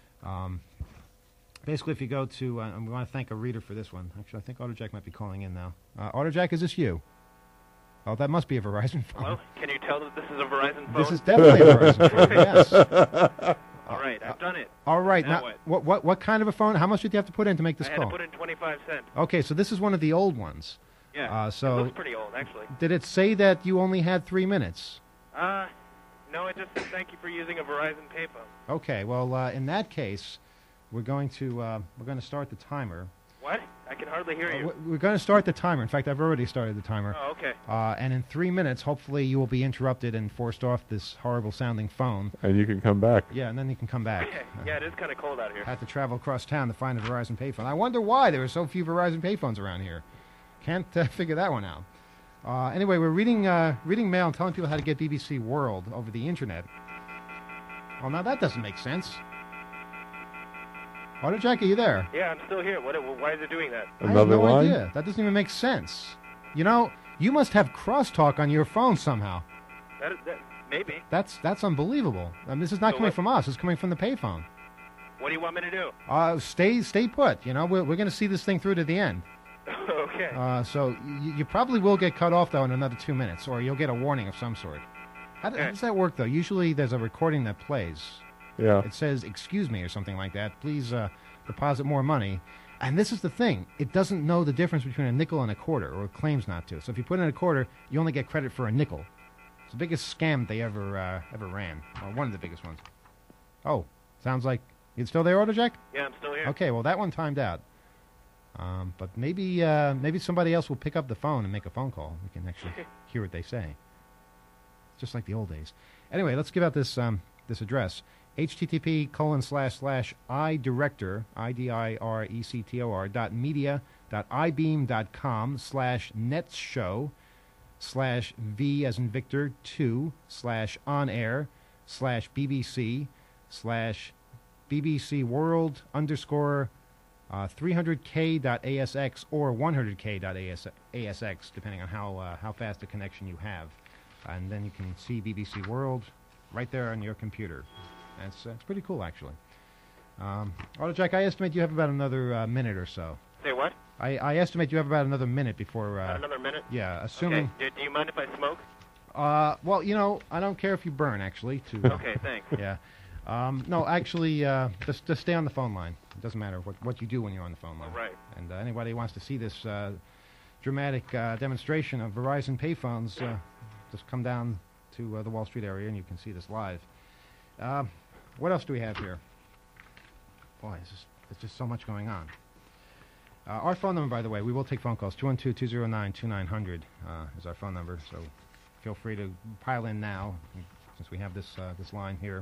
Basically, if you go to... and we want to thank a reader for this one. Actually, I think AutoJack might be calling in now. AutoJack, is this you? Oh, that must be a Verizon phone. Hello? Can you tell that this is a Verizon phone? This is definitely a Verizon phone, yes. All right, I've done it. All right. Now what kind of a phone? How much did you have to put in to make this I had call? to put in 25 cents. Okay, so this is one of the old ones. Yeah, so it looks pretty old, actually. Did it say that you only had 3 minutes? No, it just says thank you for using a Verizon payphone. Okay, well, in that case, we're going to start the timer. What? I can hardly hear you. We're going to start the timer. In fact, I've already started the timer. Oh, okay. And in 3 minutes, hopefully, you will be interrupted and forced off this horrible-sounding phone. And you can come back. Yeah, and then you can come back. Yeah, it is kind of cold out here. Had to travel across town to find a Verizon payphone. I wonder why there are so few Verizon payphones around here. Can't figure that one out. Anyway, we're reading mail and telling people how to get BBC World over the internet. Well, now that doesn't make sense. AutoJack, are you there? Yeah, I'm still here. Why is it doing that? I have no idea. That doesn't even make sense. You must have crosstalk on your phone somehow. That maybe. That's unbelievable. This is not coming from us. It's coming from the payphone. What do you want me to do? Stay put. We're going to see this thing through to the end. Okay. So you probably will get cut off, though, in another 2 minutes, or you'll get a warning of some sort. How does that work, though? Usually there's a recording that plays. Yeah. It says, excuse me, or something like that. Please deposit more money. And this is the thing. It doesn't know the difference between a nickel and a quarter, or it claims not to. So if you put in a quarter, you only get credit for a nickel. It's the biggest scam they ever ran, or one of the biggest ones. Oh, sounds like... You still there, AutoJack? Yeah, I'm still here. Okay, well, that one timed out. But maybe somebody else will pick up the phone and make a phone call. We can actually hear what they say. It's just like the old days. Anyway, let's give out this address. http://idirector, idirector.media.ibbeam.com/netshow/v as in Victor 2/on-air/bbc/BBC World _300k.asx or 100k.asx, depending on how fast a connection you have. And then you can see BBC World right there on your computer. That's pretty cool, actually. AutoJack, I estimate you have about another minute or so. Say what? I estimate you have about another minute before... another minute? Yeah, assuming... Okay. Do you mind if I smoke? Well, I don't care if you burn, actually. Okay, thanks. Yeah. No, actually, just stay on the phone line. It doesn't matter what you do when you're on the phone line. Right. And anybody who wants to see this dramatic demonstration of Verizon payphones, just come down to the Wall Street area and you can see this live. What else do we have here? Boy, this is There's just so much going on. Our phone number, by the way, we will take phone calls. 212-209-2900 is our phone number, so feel free to pile in now, since we have this line here.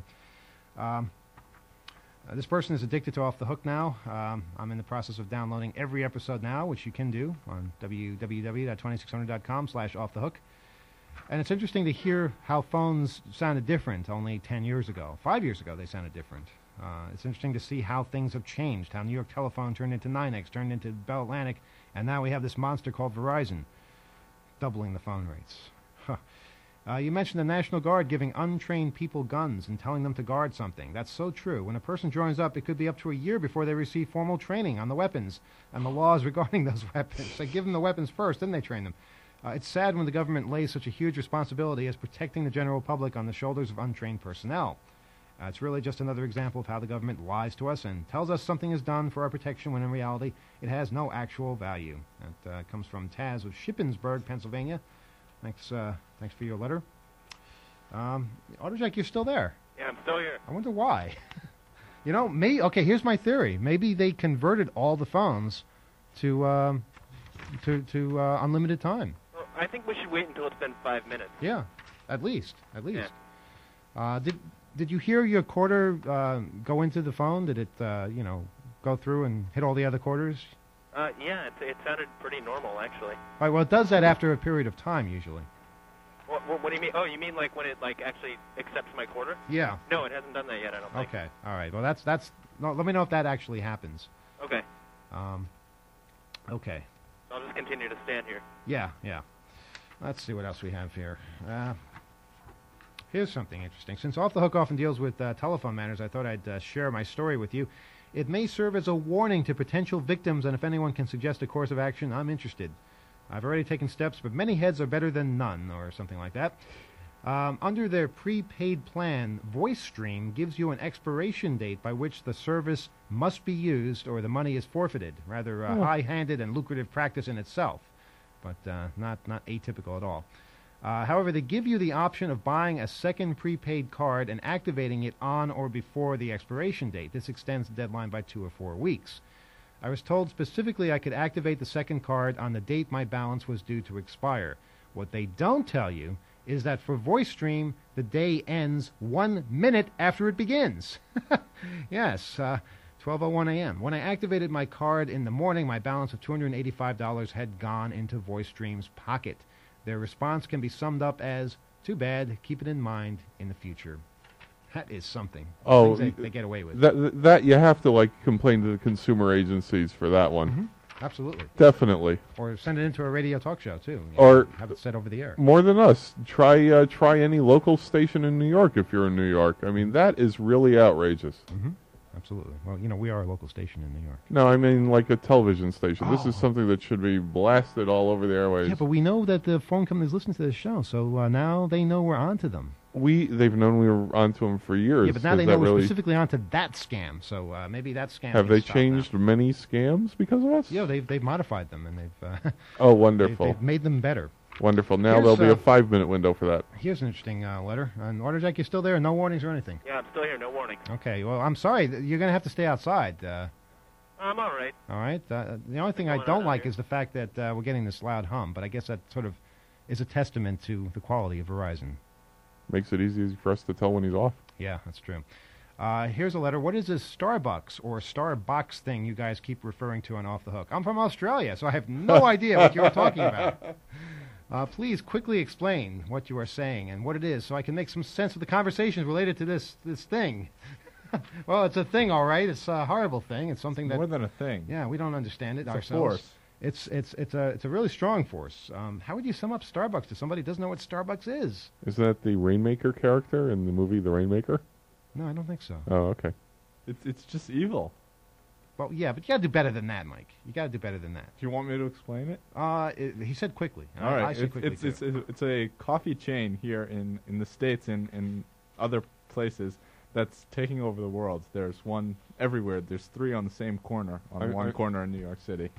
This person is addicted to Off the Hook now. I'm in the process of downloading every episode now, which you can do on www.2600.com/offthehook. And it's interesting to hear how phones sounded different only 10 years ago. 5 years ago, they sounded different. It's interesting to see how things have changed, how New York Telephone turned into NYNEX, turned into Bell Atlantic, and now we have this monster called Verizon, doubling the phone rates. You mentioned the National Guard giving untrained people guns and telling them to guard something. That's so true. When a person joins up, it could be up to a year before they receive formal training on the weapons and the laws regarding those weapons. They give them the weapons first, then they train them. It's sad when the government lays such a huge responsibility as protecting the general public on the shoulders of untrained personnel. It's really just another example of how the government lies to us and tells us something is done for our protection when in reality it has no actual value. That comes from Taz of Shippensburg, Pennsylvania. Thanks for your letter. Autojack, you're still there. Yeah, I'm still here. I wonder why. Okay, here's my theory. Maybe they converted all the phones to unlimited time. Well, I think we should wait until it's been 5 minutes. Yeah, at least. Yeah. Did you hear your quarter go into the phone? Did it go through and hit all the other quarters? Yeah, it sounded pretty normal, actually. All right, well, it does that after a period of time, usually. What do you mean? Oh, you mean like when it actually accepts my quarter? Yeah. No, it hasn't done that yet, I don't think. Okay, all right. Well, that's no, let me know if that actually happens. Okay. Okay. I'll just continue to stand here. Yeah. Let's see what else we have here. Here's something interesting. Since Off the Hook often deals with telephone matters, I thought I'd share my story with you. It may serve as a warning to potential victims, and if anyone can suggest a course of action, I'm interested. I've already taken steps, but many heads are better than none, or something like that. Under their prepaid plan, VoiceStream gives you an expiration date by which the service must be used or the money is forfeited. Rather high-handed and lucrative practice in itself, but not atypical at all. However, they give you the option of buying a second prepaid card and activating it on or before the expiration date. This extends the deadline by 2 or 4 weeks. I was told specifically I could activate the second card on the date my balance was due to expire. What they don't tell you is that for VoiceStream, the day ends 1 minute after it begins. Yes, 12:01 a.m. When I activated my card in the morning, my balance of $285 had gone into VoiceStream's pocket. Their response can be summed up as, too bad, keep it in mind in the future. That is something. Oh, Things they get away with. That you have to complain to the consumer agencies for that one. Mm-hmm. Absolutely. Definitely. Or send it into a radio talk show too. Or have it said over the air. More than us. Try any local station in New York if you're in New York. I mean, that is really outrageous. Mm-hmm. Absolutely. Well, we are a local station in New York. No, I mean like a television station. This is Oh. something that should be blasted all over the airways. Yeah, but we know that the phone companies listen to this show, so now they know we're onto them. They've known we were onto them for years. Yeah, but now they Does know that we're really specifically onto that scam, so maybe that scam Have can they stop changed many scams because of us? now. Yeah, they've modified them, and they've Oh, wonderful. they've made them better. Wonderful. Now Here's, there'll be a 5-minute window for that. Here's an interesting letter. And Autojack, you still there? No warnings or anything? Yeah, I'm still here, no warning. Okay, well, I'm sorry. You're going to have to stay outside. I'm all right. All right? The only thing I don't like is the fact that we're getting this loud hum, but I guess that sort of is a testament to the quality of Verizon. Makes it easy for us to tell when he's off. Yeah, that's true. Here's a letter. What is this Starbucks or Starbucks thing you guys keep referring to on Off the Hook? I'm from Australia, so I have no idea what you're talking about. Please quickly explain what you are saying and what it is so I can make some sense of the conversations related to this thing. Well, it's a thing, all right. It's a horrible thing. It's something that... More than a thing. Yeah, we don't understand it It's ourselves. a force. It's a really strong force. How would you sum up Starbucks to somebody who doesn't know what Starbucks is? Isn't that the Rainmaker character in the movie The Rainmaker? No, I don't think so. Oh, okay. It's just evil. Well, yeah, but you got to do better than that, Mike. You got to do better than that. Do you want me to explain it? He said quickly. All right. I said quickly It's a coffee chain here in the States and in other places that's taking over the world. There's one everywhere. There's 3 on the same corner, on one corner in New York City.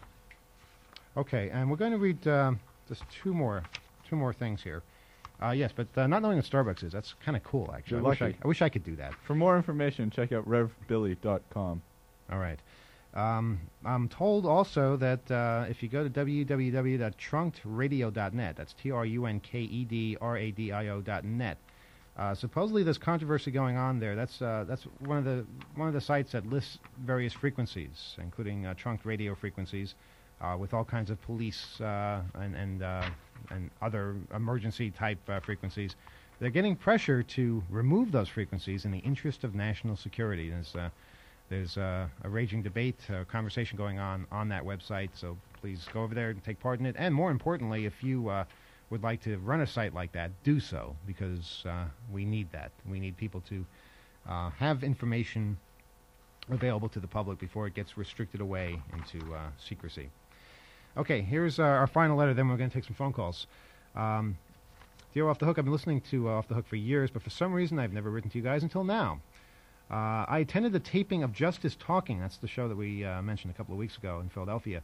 Okay, and we're going to read just two more things here. Yes, but not knowing what Starbucks is, that's kind of cool, actually. You're lucky. I wish I could do that. For more information, check out revbilly.com. All right. I'm told also that if you go to www.trunkedradio.net, that's TRUNKEDRADIO.net, supposedly there's controversy going on there. That's one of the sites that lists various frequencies, including trunked radio frequencies, with all kinds of police and other emergency type frequencies. They're getting pressure to remove those frequencies in the interest of national security. There's a raging debate, conversation going on that website, so please go over there and take part in it. And more importantly, if you would like to run a site like that, do so, because we need that. We need people to have information available to the public before it gets restricted away into secrecy. Okay, here's our final letter, then we're going to take some phone calls. Dear Off the Hook, I've been listening to Off the Hook for years, but for some reason I've never written to you guys until now. I attended the taping of Justice Talking. That's the show that we mentioned a couple of weeks ago in Philadelphia.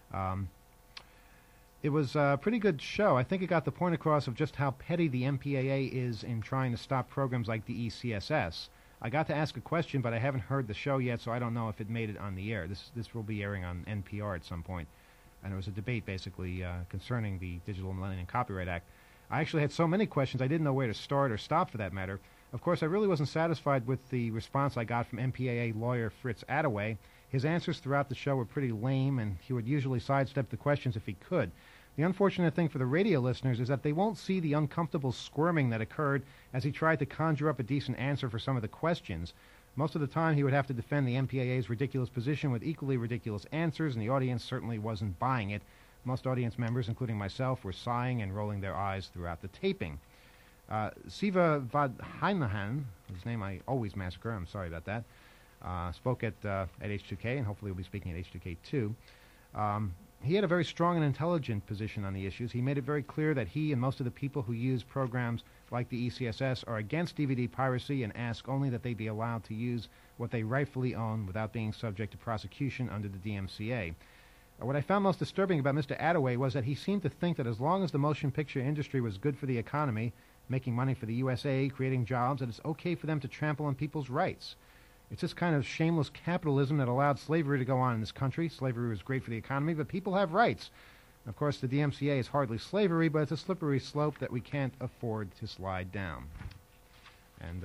It was a pretty good show. I think it got the point across of just how petty the MPAA is in trying to stop programs like the ECSS. I got to ask a question, but I haven't heard the show yet, so I don't know if it made it on the air. This will be airing on NPR at some point. And it was a debate, basically, concerning the Digital Millennium Copyright Act. I actually had so many questions, I didn't know where to start or stop, for that matter. Of course, I really wasn't satisfied with the response I got from MPAA lawyer Fritz Attaway. His answers throughout the show were pretty lame, and he would usually sidestep the questions if he could. The unfortunate thing for the radio listeners is that they won't see the uncomfortable squirming that occurred as he tried to conjure up a decent answer for some of the questions. Most of the time, he would have to defend the MPAA's ridiculous position with equally ridiculous answers, and the audience certainly wasn't buying it. Most audience members, including myself, were sighing and rolling their eyes throughout the taping. Siva Vadhainahan, whose name I always massacre, I'm sorry about that, spoke at H2K, and hopefully will be speaking at H2K too. He had a very strong and intelligent position on the issues. He made it very clear that he and most of the people who use programs like the ECSS are against DVD piracy and ask only that they be allowed to use what they rightfully own without being subject to prosecution under the DMCA. What I found most disturbing about Mr. Attaway was that he seemed to think that as long as the motion picture industry was good for the economy, making money for the USA, creating jobs, that it's okay for them to trample on people's rights. It's this kind of shameless capitalism that allowed slavery to go on in this country. Slavery was great for the economy, but people have rights. Of course, the DMCA is hardly slavery, but it's a slippery slope that we can't afford to slide down. And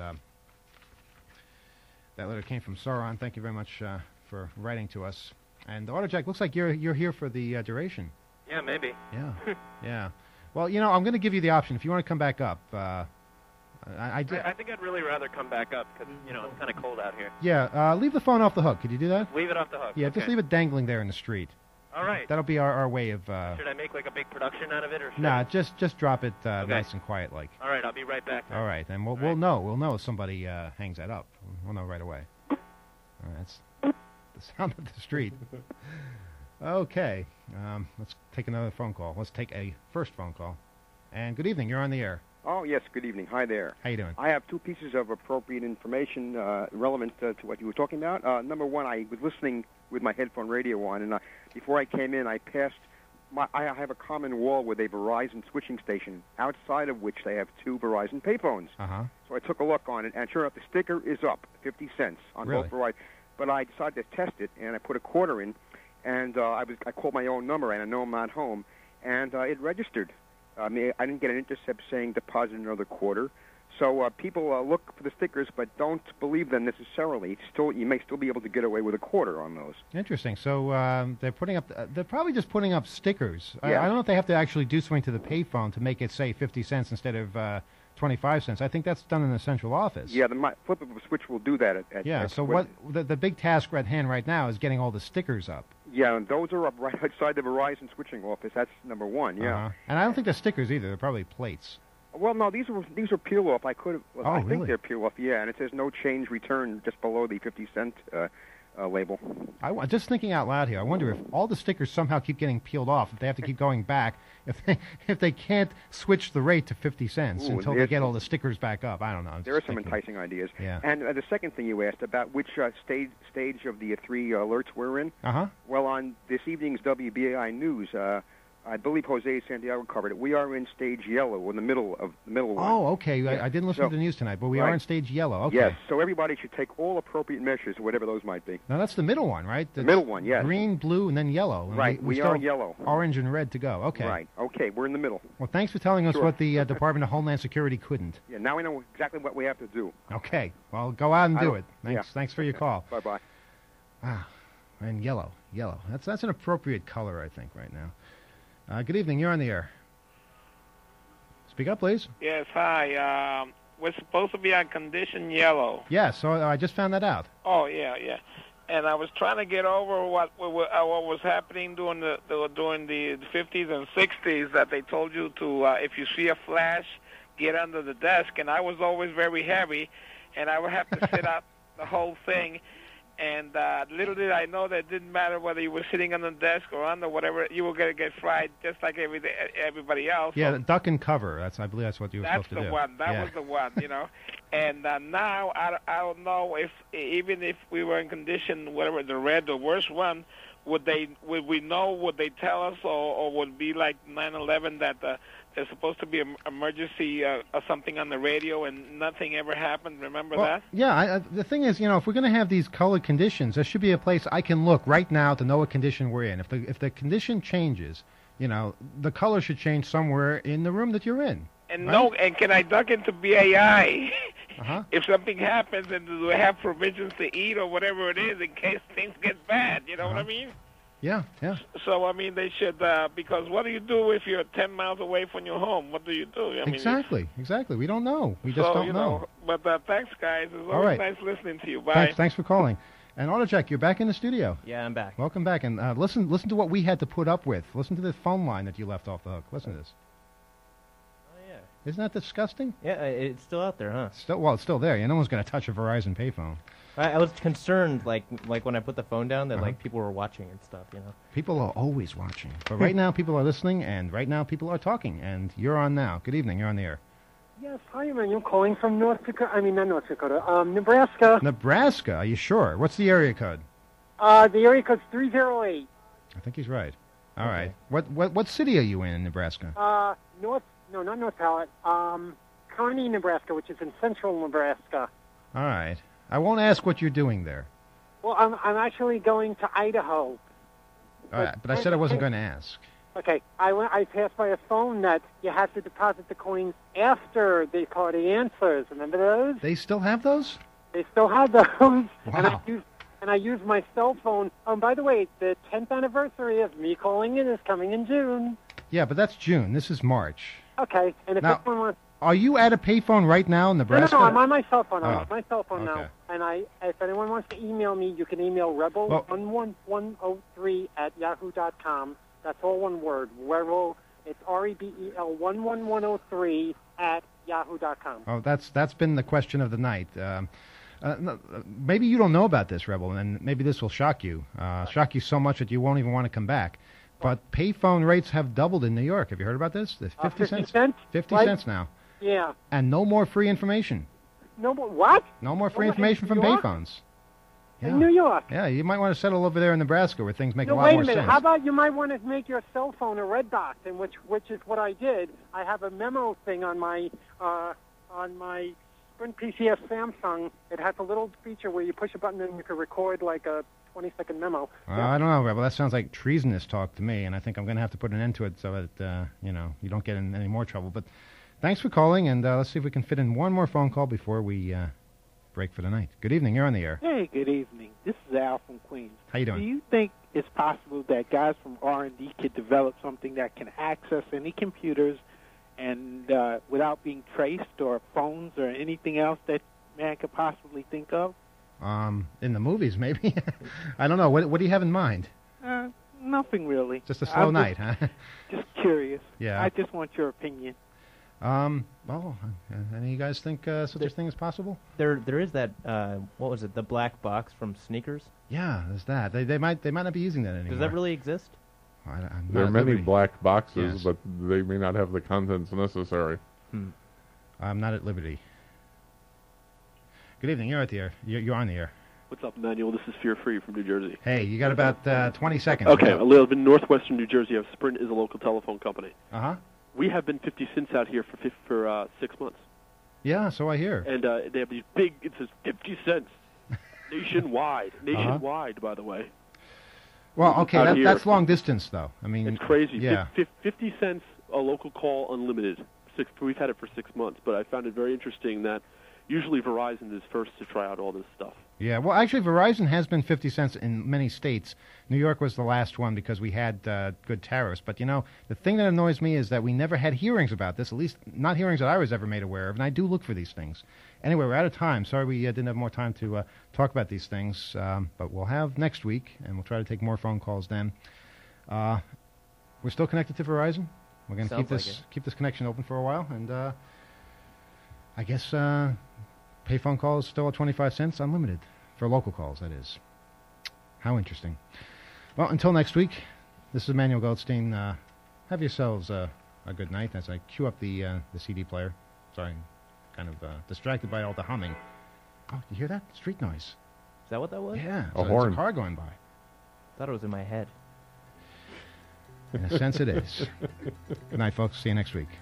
that letter came from Sauron. Thank you very much for writing to us. And Autojack, looks like you're here for the duration. Yeah, maybe. Yeah, yeah. Well, you know, I'm going to give you the option. If you want to come back up, I think I'd really rather come back up because, you know, it's kind of cold out here. Yeah, leave the phone off the hook. Could you do that? Leave it off the hook. Yeah, okay. Just leave it dangling there in the street. All right. That'll be our way of... should I make like a big production out of it, or should Nah, just drop it nice and quiet like. All right, I'll be right back then. All right, and we'll know. We'll know if somebody hangs that up. We'll know right away. All right, that's the sound of the street. Okay, let's take another phone call. Let's take a first phone call. And good evening, you're on the air. Oh, yes, good evening. Hi there. How you doing? I have two pieces of appropriate information relevant to what you were talking about. Number one, I was listening with my headphone radio on, and before I came in, I passed I have a common wall with a Verizon switching station, outside of which they have two Verizon payphones. Uh-huh. So I took a look on it, and sure enough, the sticker is up, 50 cents on both Verizon. But I decided to test it, and I put a quarter in, and I called my own number, and I know I'm not home, and it registered. I didn't get an intercept saying deposit another quarter. So people look for the stickers, but don't believe them necessarily. You may still be able to get away with a quarter on those. Interesting. So they're putting up. They're probably just putting up stickers. Yeah. I don't know if they have to actually do something to the payphone to make it say 50 cents instead of 25 cents. I think that's done in the central office. Yeah, the flip of a switch will do that. So what the big task at hand right now is getting all the stickers up. Yeah, and those are up right outside the Verizon switching office. That's number one. Yeah. Uh-huh. And I don't think they're stickers either. They're probably plates. Well, no, these are peel off. I really? think they're peel off. Yeah, and it says no change return just below the 50-cent label. I'm just thinking out loud here. I wonder if all the stickers somehow keep getting peeled off. If they have to keep going back, if they can't switch the rate to 50 cents until they get all the stickers back up. I don't know. There are some enticing ideas. Yeah. And the second thing you asked about which stage of the three alerts we're in. Uh-huh. Well, on this evening's WBAI News, I believe Jose Santiago covered it. We are in stage yellow, in the middle one. Oh, okay. Yeah. I didn't listen to the news tonight, but we are in stage yellow. Okay. Yes, so everybody should take all appropriate measures, whatever those might be. Now, that's the middle one, right? The middle one, yes. Green, blue, and then yellow. And Right, we still are have yellow. Orange and red to go. Okay. Right, okay, we're in the middle. Well, thanks for telling us Sure. what the Department of Homeland Security couldn't. Yeah, now we know exactly what we have to do. Okay. Well, go out and do it. Thanks. Yeah. Thanks for your call. Bye-bye. Ah, and yellow. That's an appropriate color, I think, right now. Good evening. You're on the air. Speak up, please. Yes, hi. We're supposed to be on condition yellow. Yes, so I just found that out. Oh, yeah. And I was trying to get over what was happening during the 50s and 60s, that they told you to, if you see a flash, get under the desk. And I was always very heavy, and I would have to sit out the whole thing. And little did I know that it didn't matter whether you were sitting on the desk or under whatever, you were going to get fried just like everybody else. Yeah, So duck and cover. I believe that's what you were supposed to do. that's the one. That was the one, you know. And now I don't know if even if we were in condition, whatever, the red, the worst one, would we know? Would they tell us, or would it be like 9/11 that there's supposed to be an emergency or something on the radio and nothing ever happened? Remember that? Yeah, the thing is, if we're going to have these colored conditions, there should be a place I can look right now to know what condition we're in. If the condition changes, the color should change somewhere in the room that you're in. And right? and can I duck into BAI Uh-huh. if something happens, and do we have provisions to eat or whatever it is in case things get bad? You know what I mean? Yeah. So, I mean, they should, because what do you do if you're 10 miles away from your home? What do you do? I mean, Exactly. We don't know. We just don't know. But thanks, guys. It's All always right. nice listening to you. Bye. Thanks for calling. And AutoCheck, you're back in the studio. Yeah, I'm back. Welcome back. And listen to what we had to put up with. Listen to the phone line that you left off the hook. Listen to this. Oh, yeah. Isn't that disgusting? Yeah, it's still out there, huh? It's still there. No one's going to touch a Verizon payphone. I was concerned, like when I put the phone down, that Uh-huh. like people were watching and stuff, People are always watching. But right now, people are listening, and right now, people are talking. And you're on now. Good evening. You're on the air. Yes, hi, Emmanuel, calling from North Dakota. I mean, not North Dakota, Nebraska. Nebraska? Are you sure? What's the area code? The area code's 308. I think he's right. All right. What city are you in Nebraska? Not North Pallet. Kearney, Nebraska, which is in central Nebraska. All right. I won't ask what you're doing there. Well, I'm actually going to Idaho. All right, but I said I wasn't going to ask. Okay, I passed by a phone that you have to deposit the coins after the party answers. Remember those? They still have those? They still have those. Wow. And I used my cell phone. By the way, the 10th anniversary of me calling in is coming in June. Yeah, but that's June. This is March. Okay, and if Now, anyone wants... Are you at a payphone right now in Nebraska? No, I'm on my cell phone. I'm Oh. on my cell phone now. And if anyone wants to email me, you can email rebel11103 at yahoo.com. That's all one word. Rebel. It's REBEL 11103 at yahoo.com. Oh, that's been the question of the night. Maybe you don't know about this, Rebel, and maybe this will shock you. Shock you so much that you won't even want to come back. But payphone rates have doubled in New York. Have you heard about this? It's 50 cents? 50 Right? cents now. Yeah. And no more free information. No more what? No more free No more information in from New York? payphones. Yeah. In New York. Yeah, you might want to settle over there in Nebraska where things make No, a lot wait more a minute. sense. How about you might want to make your cell phone a red box, and which is what I did. I have a memo thing on my Sprint PCS Samsung. It has a little feature where you push a button and you can record like a 20-second memo. I don't know, Rebel. That sounds like treasonous talk to me, and I think I'm going to have to put an end to it so that you don't get in any more trouble. But thanks for calling, and let's see if we can fit in one more phone call before we break for the night. Good evening. You're on the air. Hey, good evening. This is Al from Queens. How you doing? Do you think it's possible that guys from R&D could develop something that can access any computers and without being traced, or phones, or anything else that man could possibly think of? In the movies, maybe. I don't know. What do you have in mind? Nothing really. Just a slow I'm night, huh? Just curious. Yeah. I just want your opinion. Well, any of you guys think such a thing is possible? There is that. What was it? The black box from Sneakers. Yeah, there's that. They might not be using that anymore. Does that really exist? I'm There are not at many liberty. black boxes, Yes. but they may not have the contents necessary. I'm not at liberty. Good evening. You're at the air. You're on the air. What's up, Emmanuel? This is Fear Free from New Jersey. Hey, you got about 20 seconds. Okay, I live in northwestern New Jersey. Sprint is a local telephone company. Uh-huh. We have been 50 cents out here for 6 months. Yeah, so I hear. And they have these big, it says 50 cents nationwide. Nationwide, by the way. Well, okay, that's long distance, though. I mean, it's crazy. Yeah. 50 cents a local call unlimited. We've had it for 6 months, but I found it very interesting that usually Verizon is first to try out all this stuff. Yeah, well, actually, Verizon has been 50 cents in many states. New York was the last one because we had good tariffs. But, you know, the thing that annoys me is that we never had hearings about this, at least not hearings that I was ever made aware of, and I do look for these things. Anyway, we're out of time. Sorry we didn't have more time to talk about these things, but we'll have next week, and we'll try to take more phone calls then. We're still connected to Verizon. We're going to keep this connection open for a while, and I guess pay phone calls still at 25 cents, unlimited, for local calls, that is. How interesting. Well, until next week, this is Emmanuel Goldstein. Have yourselves a good night as I cue up the CD player. Sorry, kind of distracted by all the humming. Oh, you hear that? Street noise. Is that what that was? Yeah, a horn. It's a car going by. I thought it was in my head. In a sense, it is. Good night, folks. See you next week.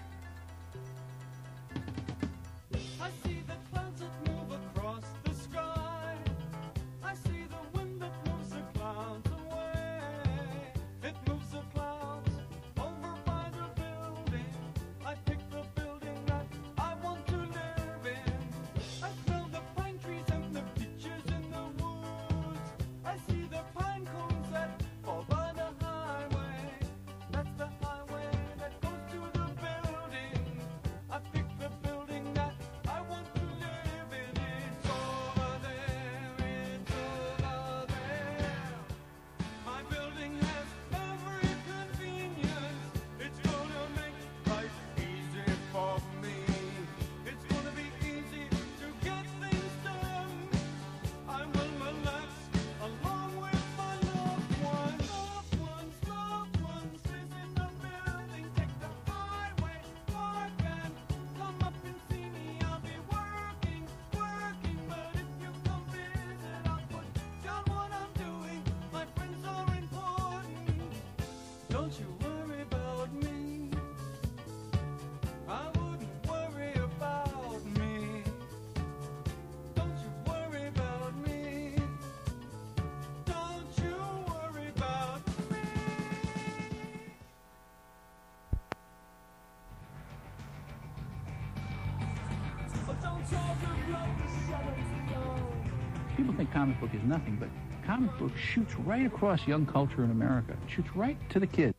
People think comic book is nothing, but comic book shoots right across young culture in America. It shoots right to the kids.